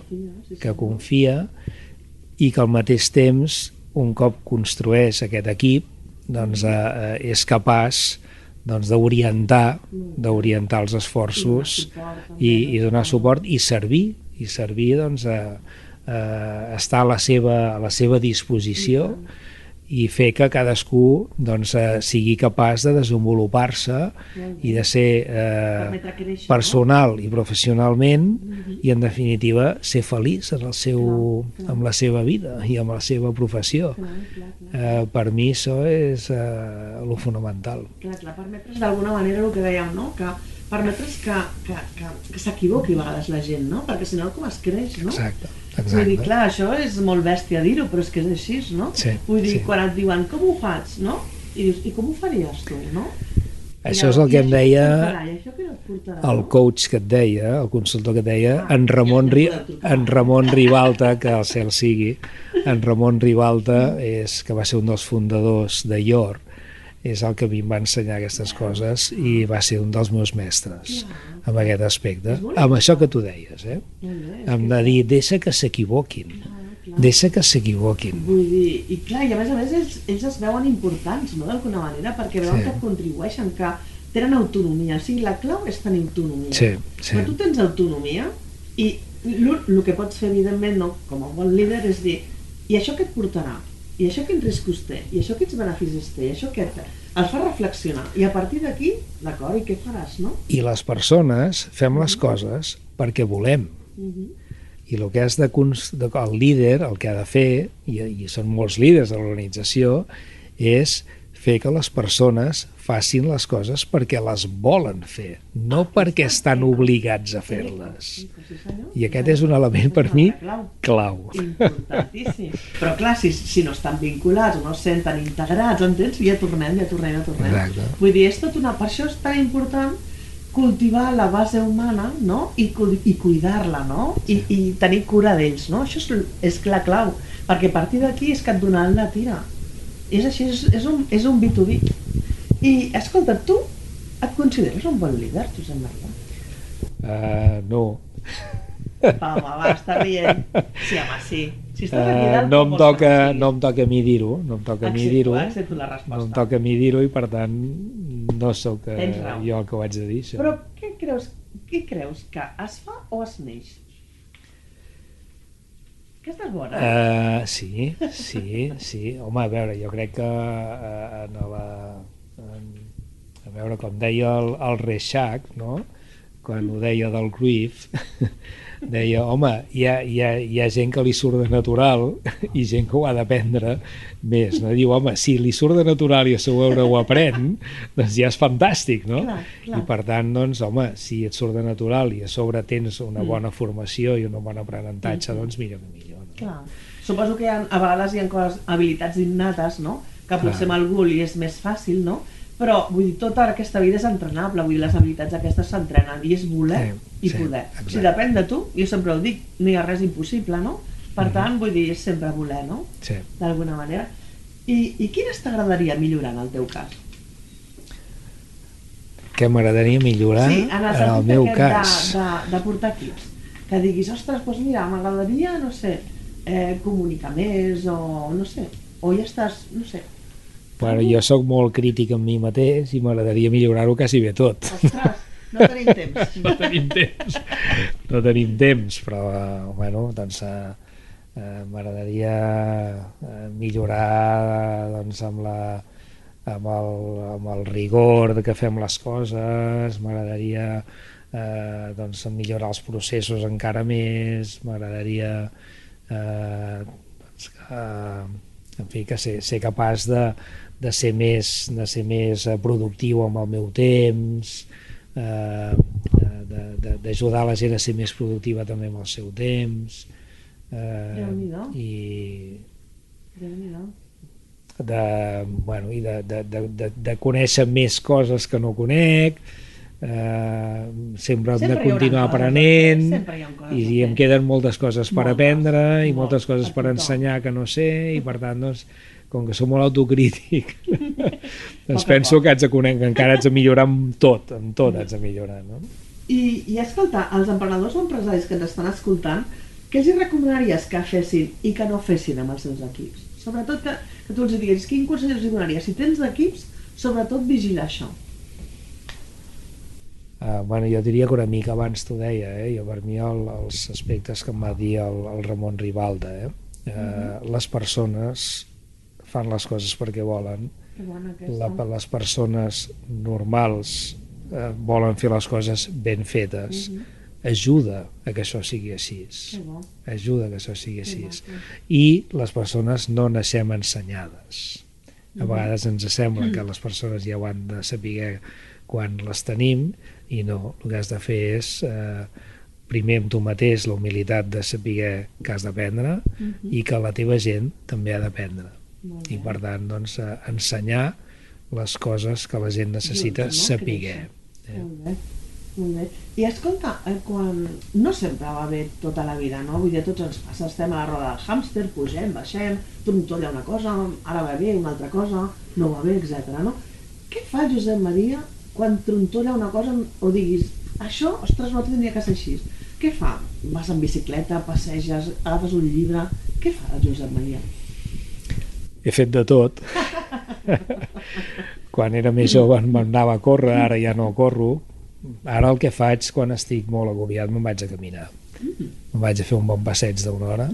Speaker 3: i que al mateix temps, un cop construeix aquest equip, doncs és capaç d'orientar els esforços i donar suport i servir doncs, estar a la seva disposició i fer que cadascú doncs, sigui capaç de desenvolupar-se i de ser personal i professionalment i en definitiva ser feliç amb la seva vida i amb la seva professió. Per mi això és el fonamental.
Speaker 2: Clar, permetre's d'alguna manera el que dèiem, no? Que permetre's que s'equivoqui a vegades la gent, no? Perquè si no com es creix, no?
Speaker 3: Exacte.
Speaker 2: Vull dir, clar, això és molt bèstia dir-ho, però és que és així, no? Vull dir, quan et diuen com ho faig, no? I dius, i com ho faries tu, no?
Speaker 3: Això és el que em deia el coach que et deia, el consultor que et deia, en Ramon Ribalta, que el cel sigui, en Ramon Ribalta, que va ser un dels fundadors de IOR, és el que a mi em va ensenyar aquestes coses i va ser un dels meus mestres en aquest aspecte, amb això que tu deies, hem de dir, deixa que s'equivoquin,
Speaker 2: vull dir, i clar, i a més ells es veuen importants, no?, d'alguna manera, perquè veuen que contribueixen, que tenen autonomia, o sigui, la clau és tenir autonomia.
Speaker 3: Sí, sí.
Speaker 2: Però tu tens autonomia i el que pots fer, evidentment, no, com a bon líder, és dir, i això què et portarà? I això quins riscos té? I això quins beneficis té? I això què té? Els fa reflexionar. I a partir d'aquí, d'acord, i què faràs, no?
Speaker 3: I les persones fem les coses perquè volem. I el que has de el líder, el que ha de fer, i són molts líders de l'organització, és fer que les persones facin les coses perquè les volen fer, no perquè estan obligats a fer-les. I aquest és un element per mi clau.
Speaker 2: Importantíssim. Però clar, si no estan vinculats o no es senten integrats, entens? Ja tornem.
Speaker 3: Exacte.
Speaker 2: Vull dir, és tot per això és tan important cultivar la base humana, no? I cuidar-la, no? I tenir cura d'ells, no? Això és la clau, perquè a partir d'aquí és que et donaran la tira. És així, és un B2B. I, escolta, tu et consideres un bon líder, Josep Maria?
Speaker 3: No.
Speaker 2: Home, va, està rient. Sí, home, sí. Si estàs aquí dalt,
Speaker 3: no em toca a mi dir-ho, no em toca a mi dir-ho,
Speaker 2: accepto la resposta.
Speaker 3: no em toca a mi dir-ho i per tant no sóc jo el que ho haig de dir. Això.
Speaker 2: Però què creus que es fa o es neix? Aquesta és bona.
Speaker 3: Sí. Home, a veure, jo crec que a veure, com deia el Reixac, no? Quan ho deia del Cruyff, deia, home, hi ha gent que li surt de natural i gent que ho ha d'aprendre més, no? Diu, home, si li surt de natural i a sobre ho aprèn, doncs ja és fantàstic, no?
Speaker 2: Clar.
Speaker 3: I per tant, doncs, home, si et surt de natural i a sobre tens una bona formació i un bon aprenentatge, doncs millor que millor. No?
Speaker 2: Clar. Suposo que a vegades hi ha coses, habilitats innates, no? Que potser amb algú li és més fàcil, no? Però, vull dir, tota aquesta vida és entrenable, vull dir, les habilitats aquestes s'entrenen, i és voler i poder.
Speaker 3: Exacte.
Speaker 2: Si depèn de tu, jo sempre ho dic, no hi ha res impossible, no? Per tant, vull dir, és sempre voler, no?
Speaker 3: Sí.
Speaker 2: D'alguna manera. I quines t'agradaria millorar en el teu cas?
Speaker 3: Què m'agradaria millorar en el meu cas?
Speaker 2: De portar equips. Que diguis, ostres, doncs mira, m'agradaria, no sé, comunicar més, o no sé, o ja estàs, no sé.
Speaker 3: Bueno, jo sóc molt crític amb mi mateix i m'agradaria millorar-ho quasi bé tot.
Speaker 2: Ostres, no tenim temps.
Speaker 3: No tenim temps, però bueno, doncs m'agradaria millorar doncs, amb el rigor de que fem les coses, m'agradaria doncs, millorar els processos encara més, m'agradaria doncs, en fi, que ser capaç de ser més productiu amb el meu temps, d'ajudar la gent a ser més productiva també amb el seu temps, de conèixer més coses que no conec, sempre hem de continuar aprenent i em queden moltes coses per aprendre i moltes coses per ensenyar que no sé, i per tant, doncs, com que soc molt autocrític, doncs penso que encara haig de millorar en tot haig de millorar, no?
Speaker 2: I escolta, els emprenedors o empresaris que ens estan escoltant, què els recomanaries que fessin i que no fessin amb els seus equips? Sobretot que tu els diguessis, quin consell els donaries? Si tens equips, sobretot vigila això.
Speaker 3: Bueno, jo diria que una mica abans t'ho deia, jo per mi els aspectes que em va dir el Ramon Ribalda, les persones fan les coses perquè volen, les persones normals volen fer les coses ben fetes, ajuda a que això sigui així, i les persones no naixem ensenyades. A vegades ens sembla que les persones ja ho han de saber quan les tenim, i no, el que has de fer és primer amb tu mateix la humilitat de saber que has d'aprendre i que la teva gent també ha d'aprendre, i per tant doncs, ensenyar les coses que la gent necessita saber.
Speaker 2: Molt bé. I escolta, quan no sempre va bé tota la vida, no? Vull dir, tots ens passa, estem a la roda del hàmster, pugem, baixem, trontolla una cosa, ara va bé, una altra cosa, no va bé, etc. No? Què fa Josep Maria quan trontolla una cosa o diguis, això, ostres, no tindria que ser així? Què fa? Vas en bicicleta, passeges, agafes un llibre... Què fa el Josep Maria?
Speaker 3: He fet de tot. Quan era més jove m'anava a córrer, ara ja no corro. Ara el que faig quan estic molt agobiat me'n vaig a caminar. Me'n vaig a fer un bon passeig d'una hora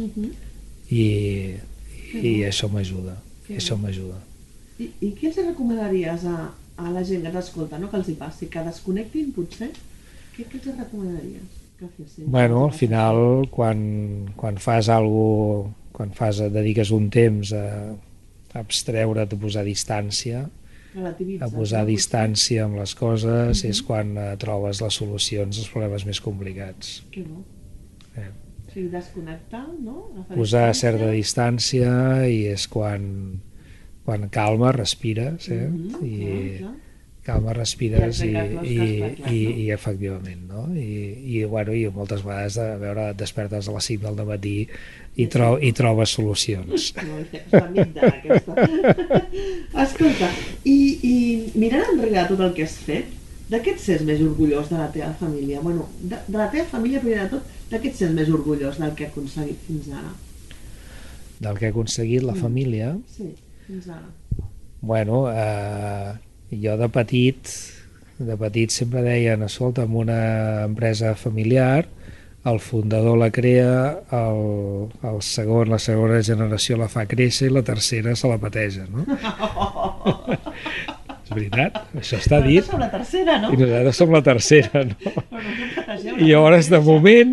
Speaker 3: i això m'ajuda. Això m'ajuda.
Speaker 2: I què els recomanaries a la gent que t'escolta, no? Que els hi passi? Que desconnectin, potser? Què els recomanaries que fessin?
Speaker 3: Bueno, al final, quan fas alguna cosa, dediques un temps a abstreure't, a posar distància, a posar distància amb les coses, és quan trobes les solucions als problemes més complicats.
Speaker 2: Que bo. O sigui, desconnectar, no?
Speaker 3: Posar certa distància i és quan calma, respires, calma, respires i efectivament, no? I moltes vegades et despertes a les 5 del matí i trobes solucions.
Speaker 2: Està mitjà, aquesta. Escolta, i mirant enrere tot el que has fet, de què et sents més orgullós de la teva família? Bueno, de la teva família, primer de tot, de què et sents més orgullós del que ha aconseguit fins ara?
Speaker 3: Del que ha aconseguit la família?
Speaker 2: Sí, fins ara.
Speaker 3: Bueno, jo de petit sempre deien, escolta, en una empresa familiar, el fundador la crea, la segona generació la fa créixer i la tercera se la pateja, no? És veritat, això està dit.
Speaker 2: Però nosaltres som la tercera, no?
Speaker 3: I nosaltres som la tercera, no? I llavors, de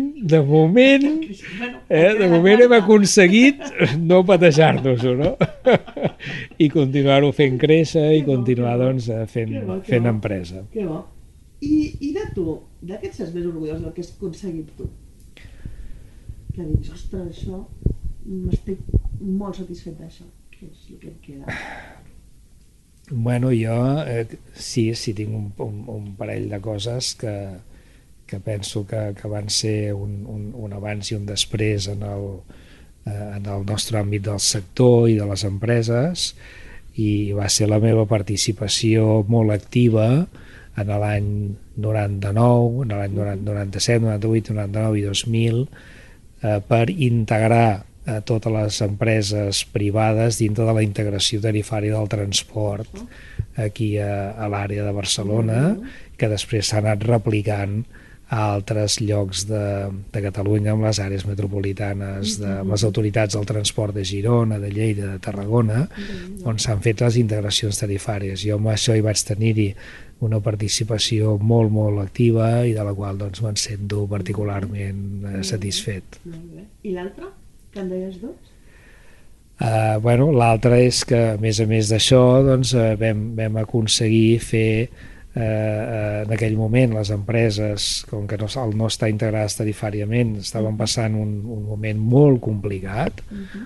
Speaker 3: moment hem aconseguit no patejar-nos-ho, no? I continuar-ho fent créixer i continuar fent empresa.
Speaker 2: Que bo. I de tu, de què et sents més orgullós del que has aconseguit tu? Que dius, ostres, això, estic molt satisfet d'això. Què és el que et queda?
Speaker 3: Bueno, jo sí tinc un parell de coses que penso que van ser un abans i un després en el nostre àmbit del sector i de les empreses, i va ser la meva participació molt activa en l'any 99, en l'any 97, 98, 99 i 2000 per integrar totes les empreses privades dintre de la integració tarifària del transport aquí a l'àrea de Barcelona, que després s'ha anat replicant a altres llocs de Catalunya, amb les àrees metropolitanes, amb les autoritats del transport de Girona, de Lleida, de Tarragona, on s'han fet les integracions tarifàries. Jo amb això hi vaig tenir-hi una participació molt, molt activa i de la qual me'n sento particularment satisfet.
Speaker 2: I l'altra? Que en deies dos?
Speaker 3: Bueno, l'altre és que, a més d'això, vam aconseguir fer en aquell moment les empreses, com que al no estar integrades tarifàriament, estaven passant un moment molt complicat,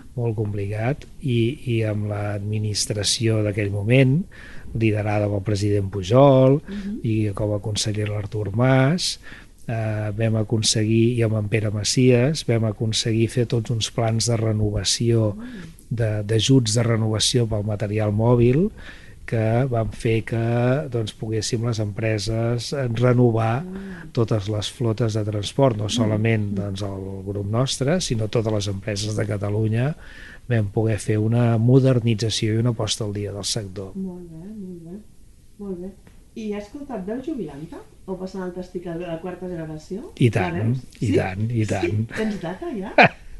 Speaker 3: i amb l'administració d'aquell moment, liderada pel president Pujol i com a conseller l'Artur Mas, vam aconseguir, i amb en Pere Macias, vam aconseguir fer tots uns plans de renovació, d'ajuts de renovació pel material mòbil, que van fer que poguéssim les empreses renovar totes les flotes de transport, no solament el grup nostre, sinó totes les empreses de Catalunya. Vam poder fer una modernització i una posta al dia del sector.
Speaker 2: Molt bé. I has escoltat, veus jubilant-te? O passant el testic a la quarta generació?
Speaker 3: I tant. Sí?
Speaker 2: Tens data ja?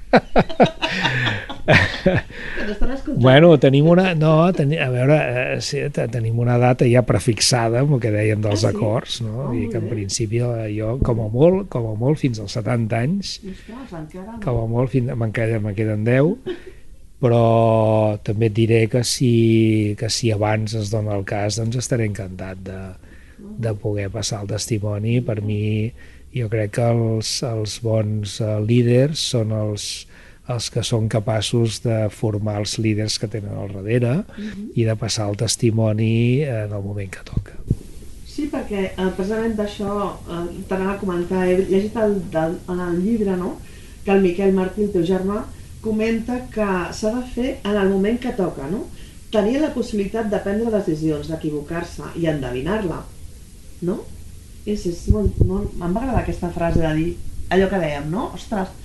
Speaker 3: Bueno, tenim una data ja prefixada amb el que dèiem dels acords, no? I que en principi jo com a molt fins als 70 anys, com a molt me'n queden 10, però també et diré que si abans es dona el cas, estaré encantat de poder passar el testimoni. Per mi, jo crec que els bons líders són els que són capaços de formar els líders que tenen al darrere i de passar el testimoni en el moment que toca.
Speaker 2: Sí, perquè precisament d'això t'anava a comentar, he llegit en el llibre, no?, que el Miquel Martí, el teu germà, comenta que s'ha de fer en el moment que toca, no? Tenir la possibilitat de prendre decisions, d'equivocar-se i endevinar-la, no? Em va agradar aquesta frase de dir allò que dèiem, no? Ostres,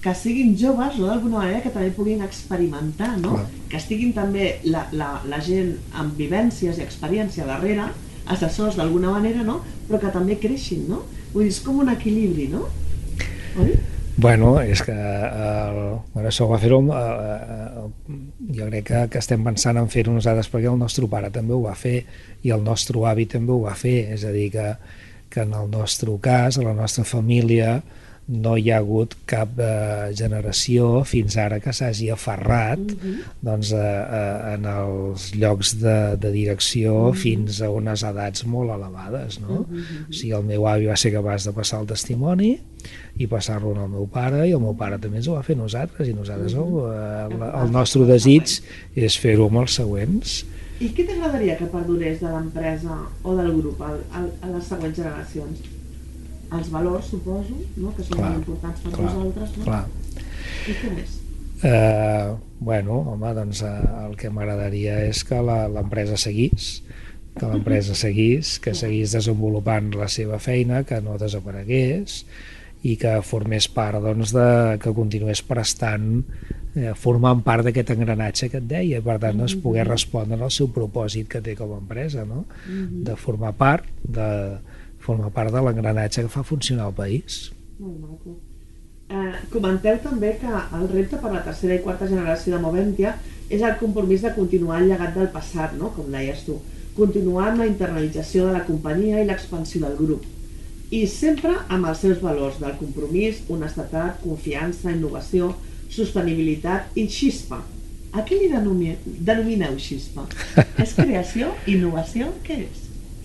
Speaker 2: que siguin joves, no, d'alguna manera, que també puguin experimentar, no? Que estiguin també la gent amb vivències i experiència darrere, assessors d'alguna manera, no? Però que també creixin, no? Vull dir, és com un equilibri, no? Oi?
Speaker 3: Bueno, és que això ho va fer-ho, jo crec que estem pensant en fer-ho nosaltres perquè el nostre pare també ho va fer i el nostre avi també ho va fer, és a dir que en el nostre cas, a la nostra família, no hi ha hagut cap generació fins ara que s'hagi aferrat doncs, en els llocs de direcció fins a unes edats molt elevades, no? O sigui, el meu avi va ser capaç de passar el testimoni i passar-lo al meu pare, i el meu pare també ens ho va fer nosaltres, i nosaltres el nostre desig és fer-ho amb els següents.
Speaker 2: I què t'agradaria que perdurés de l'empresa o del grup a les següents generacions? Els valors, suposo, no? Que són molt importants per vosaltres, no?
Speaker 3: Clar.
Speaker 2: I què més?
Speaker 3: Bueno, home, doncs el que m'agradaria és que l'empresa seguís, que seguís desenvolupant la seva feina, que no desaparegués i que formés part, doncs, que continués prestant, formant part d'aquest engranatge que et deia, per tant, es pogués respondre al seu propòsit que té com a empresa, no? De formar part de l'engranatge que fa funcionar el país.
Speaker 2: Molt maco. Comenteu també que el repte per la tercera i quarta generació de Moventia és el compromís de continuar el llegat del passat, no? Com deies tu, continuar amb la internalització de la companyia i l'expansió del grup, i sempre amb els seus valors del compromís, honestedat, confiança, innovació, sostenibilitat i xispa. A què li denomineu xispa? És creació? Innovació? Què és?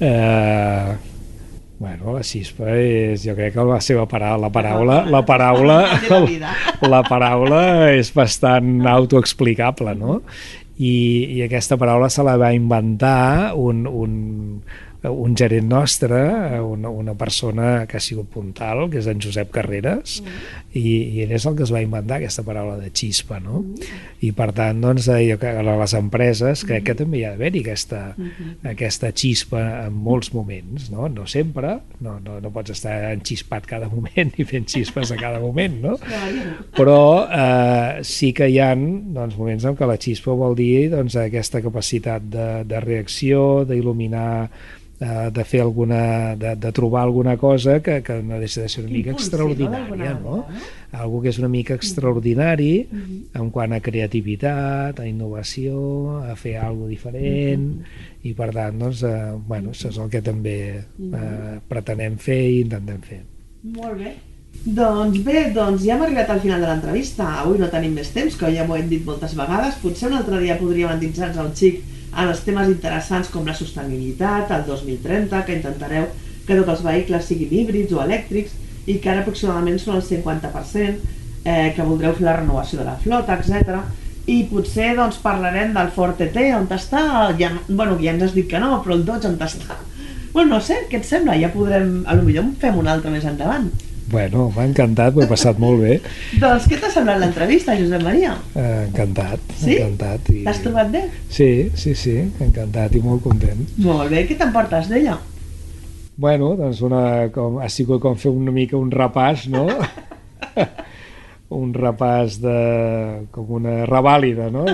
Speaker 3: Bueno, la xispa és, jo crec que la seva la paraula és bastant autoexplicable, no? I aquesta paraula se la va inventar un gerent nostre, una persona que ha sigut puntal, que és en Josep Carreras, i ell és el que es va inventar aquesta paraula de xispa, no? I per tant, doncs, jo crec que a les empreses crec que també hi ha d'haver-hi aquesta xispa en molts moments, no? No sempre, no pots estar enxispat cada moment i fent xispes a cada moment, no? Però sí que hi ha, doncs, moments en què la xispa vol dir, doncs, aquesta capacitat de reacció, d'il·luminar, de fer de trobar alguna cosa que no deixa de ser una mica extraordinària, no? Algo que és una mica extraordinari en quant a creativitat, a innovació, a fer alguna diferent, i per tant, doncs, bueno, això és el que també pretenem fer i intentem fer.
Speaker 2: Molt bé. Doncs bé, ja hem arribat al final de l'entrevista. Avui no tenim més temps, que ja m'ho hem dit moltes vegades. Potser un altre dia podríem endinsar-nos un xic en els temes interessants com la sostenibilitat, el 2030, que intentareu que tots els vehicles siguin híbrids o elèctrics i que ara aproximadament són el 50%, que voldreu fer la renovació de la flota, etc. I potser doncs, parlarem del Forte T, on està, ja ens has dit que no, però el Dodge on està? Bueno, no sé, què et sembla? Ja podrem, potser en fem un altre més endavant.
Speaker 3: Bueno, m'ha encantat, m'ho he passat molt bé.
Speaker 2: Doncs què t'ha semblat l'entrevista, Josep Maria?
Speaker 3: Encantat,
Speaker 2: sí?
Speaker 3: Encantat.
Speaker 2: T'has trobat bé?
Speaker 3: Sí, encantat i molt content.
Speaker 2: Molt bé, què t'emportes d'ella?
Speaker 3: Bueno, doncs ha sigut com fer una mica un repàs, no? Un repàs com una revàlida, no?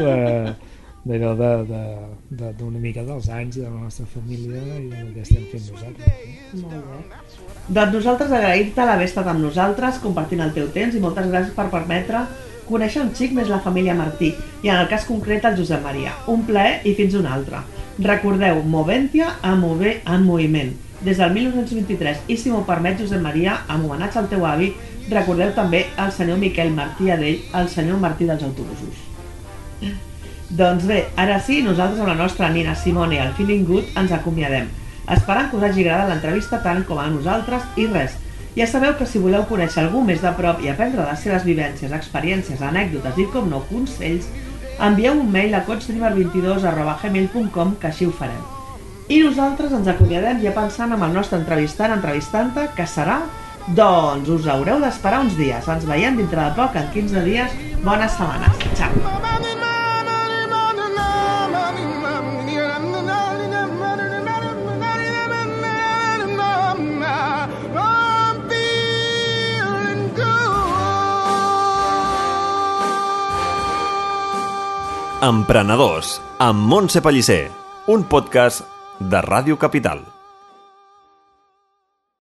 Speaker 3: D'una mica dels anys i de la nostra família i del que estem fent nosaltres.
Speaker 2: Molt bé. Doncs nosaltres agrair-te l'haver estat amb nosaltres, compartint el teu temps, i moltes gràcies per permetre conèixer un xic més la família Martí, i en el cas concret el Josep Maria. Un plaer i fins un altre. Recordeu, Moventia a mover en moviment. Des del 1923, i si m'ho permet, Josep Maria, en homenatge al teu avi, recordeu també el senyor Miquel Martí Adell, el senyor Martí dels autobusos. Doncs bé, ara sí, nosaltres amb la nostra Nina Simone i el Feeling Good ens acomiadem. Esperant que us hagi agradat l'entrevista tant com a nosaltres, i res. Ja sabeu que si voleu conèixer algú més de prop i aprendre les seves vivències, experiències, anècdotes i, com no, consells, envieu un mail a coachstreamer22@gmail.com, que així ho farem. I nosaltres ens acomiadem ja pensant amb el nostre entrevistant-te, que serà, doncs us haureu d'esperar uns dies. Ens veiem dintre de poc, en 15 dies. Bones setmanes. Ciao.
Speaker 1: Emprenedors, amb Montse Pellicer, un podcast de Ràdio Capital.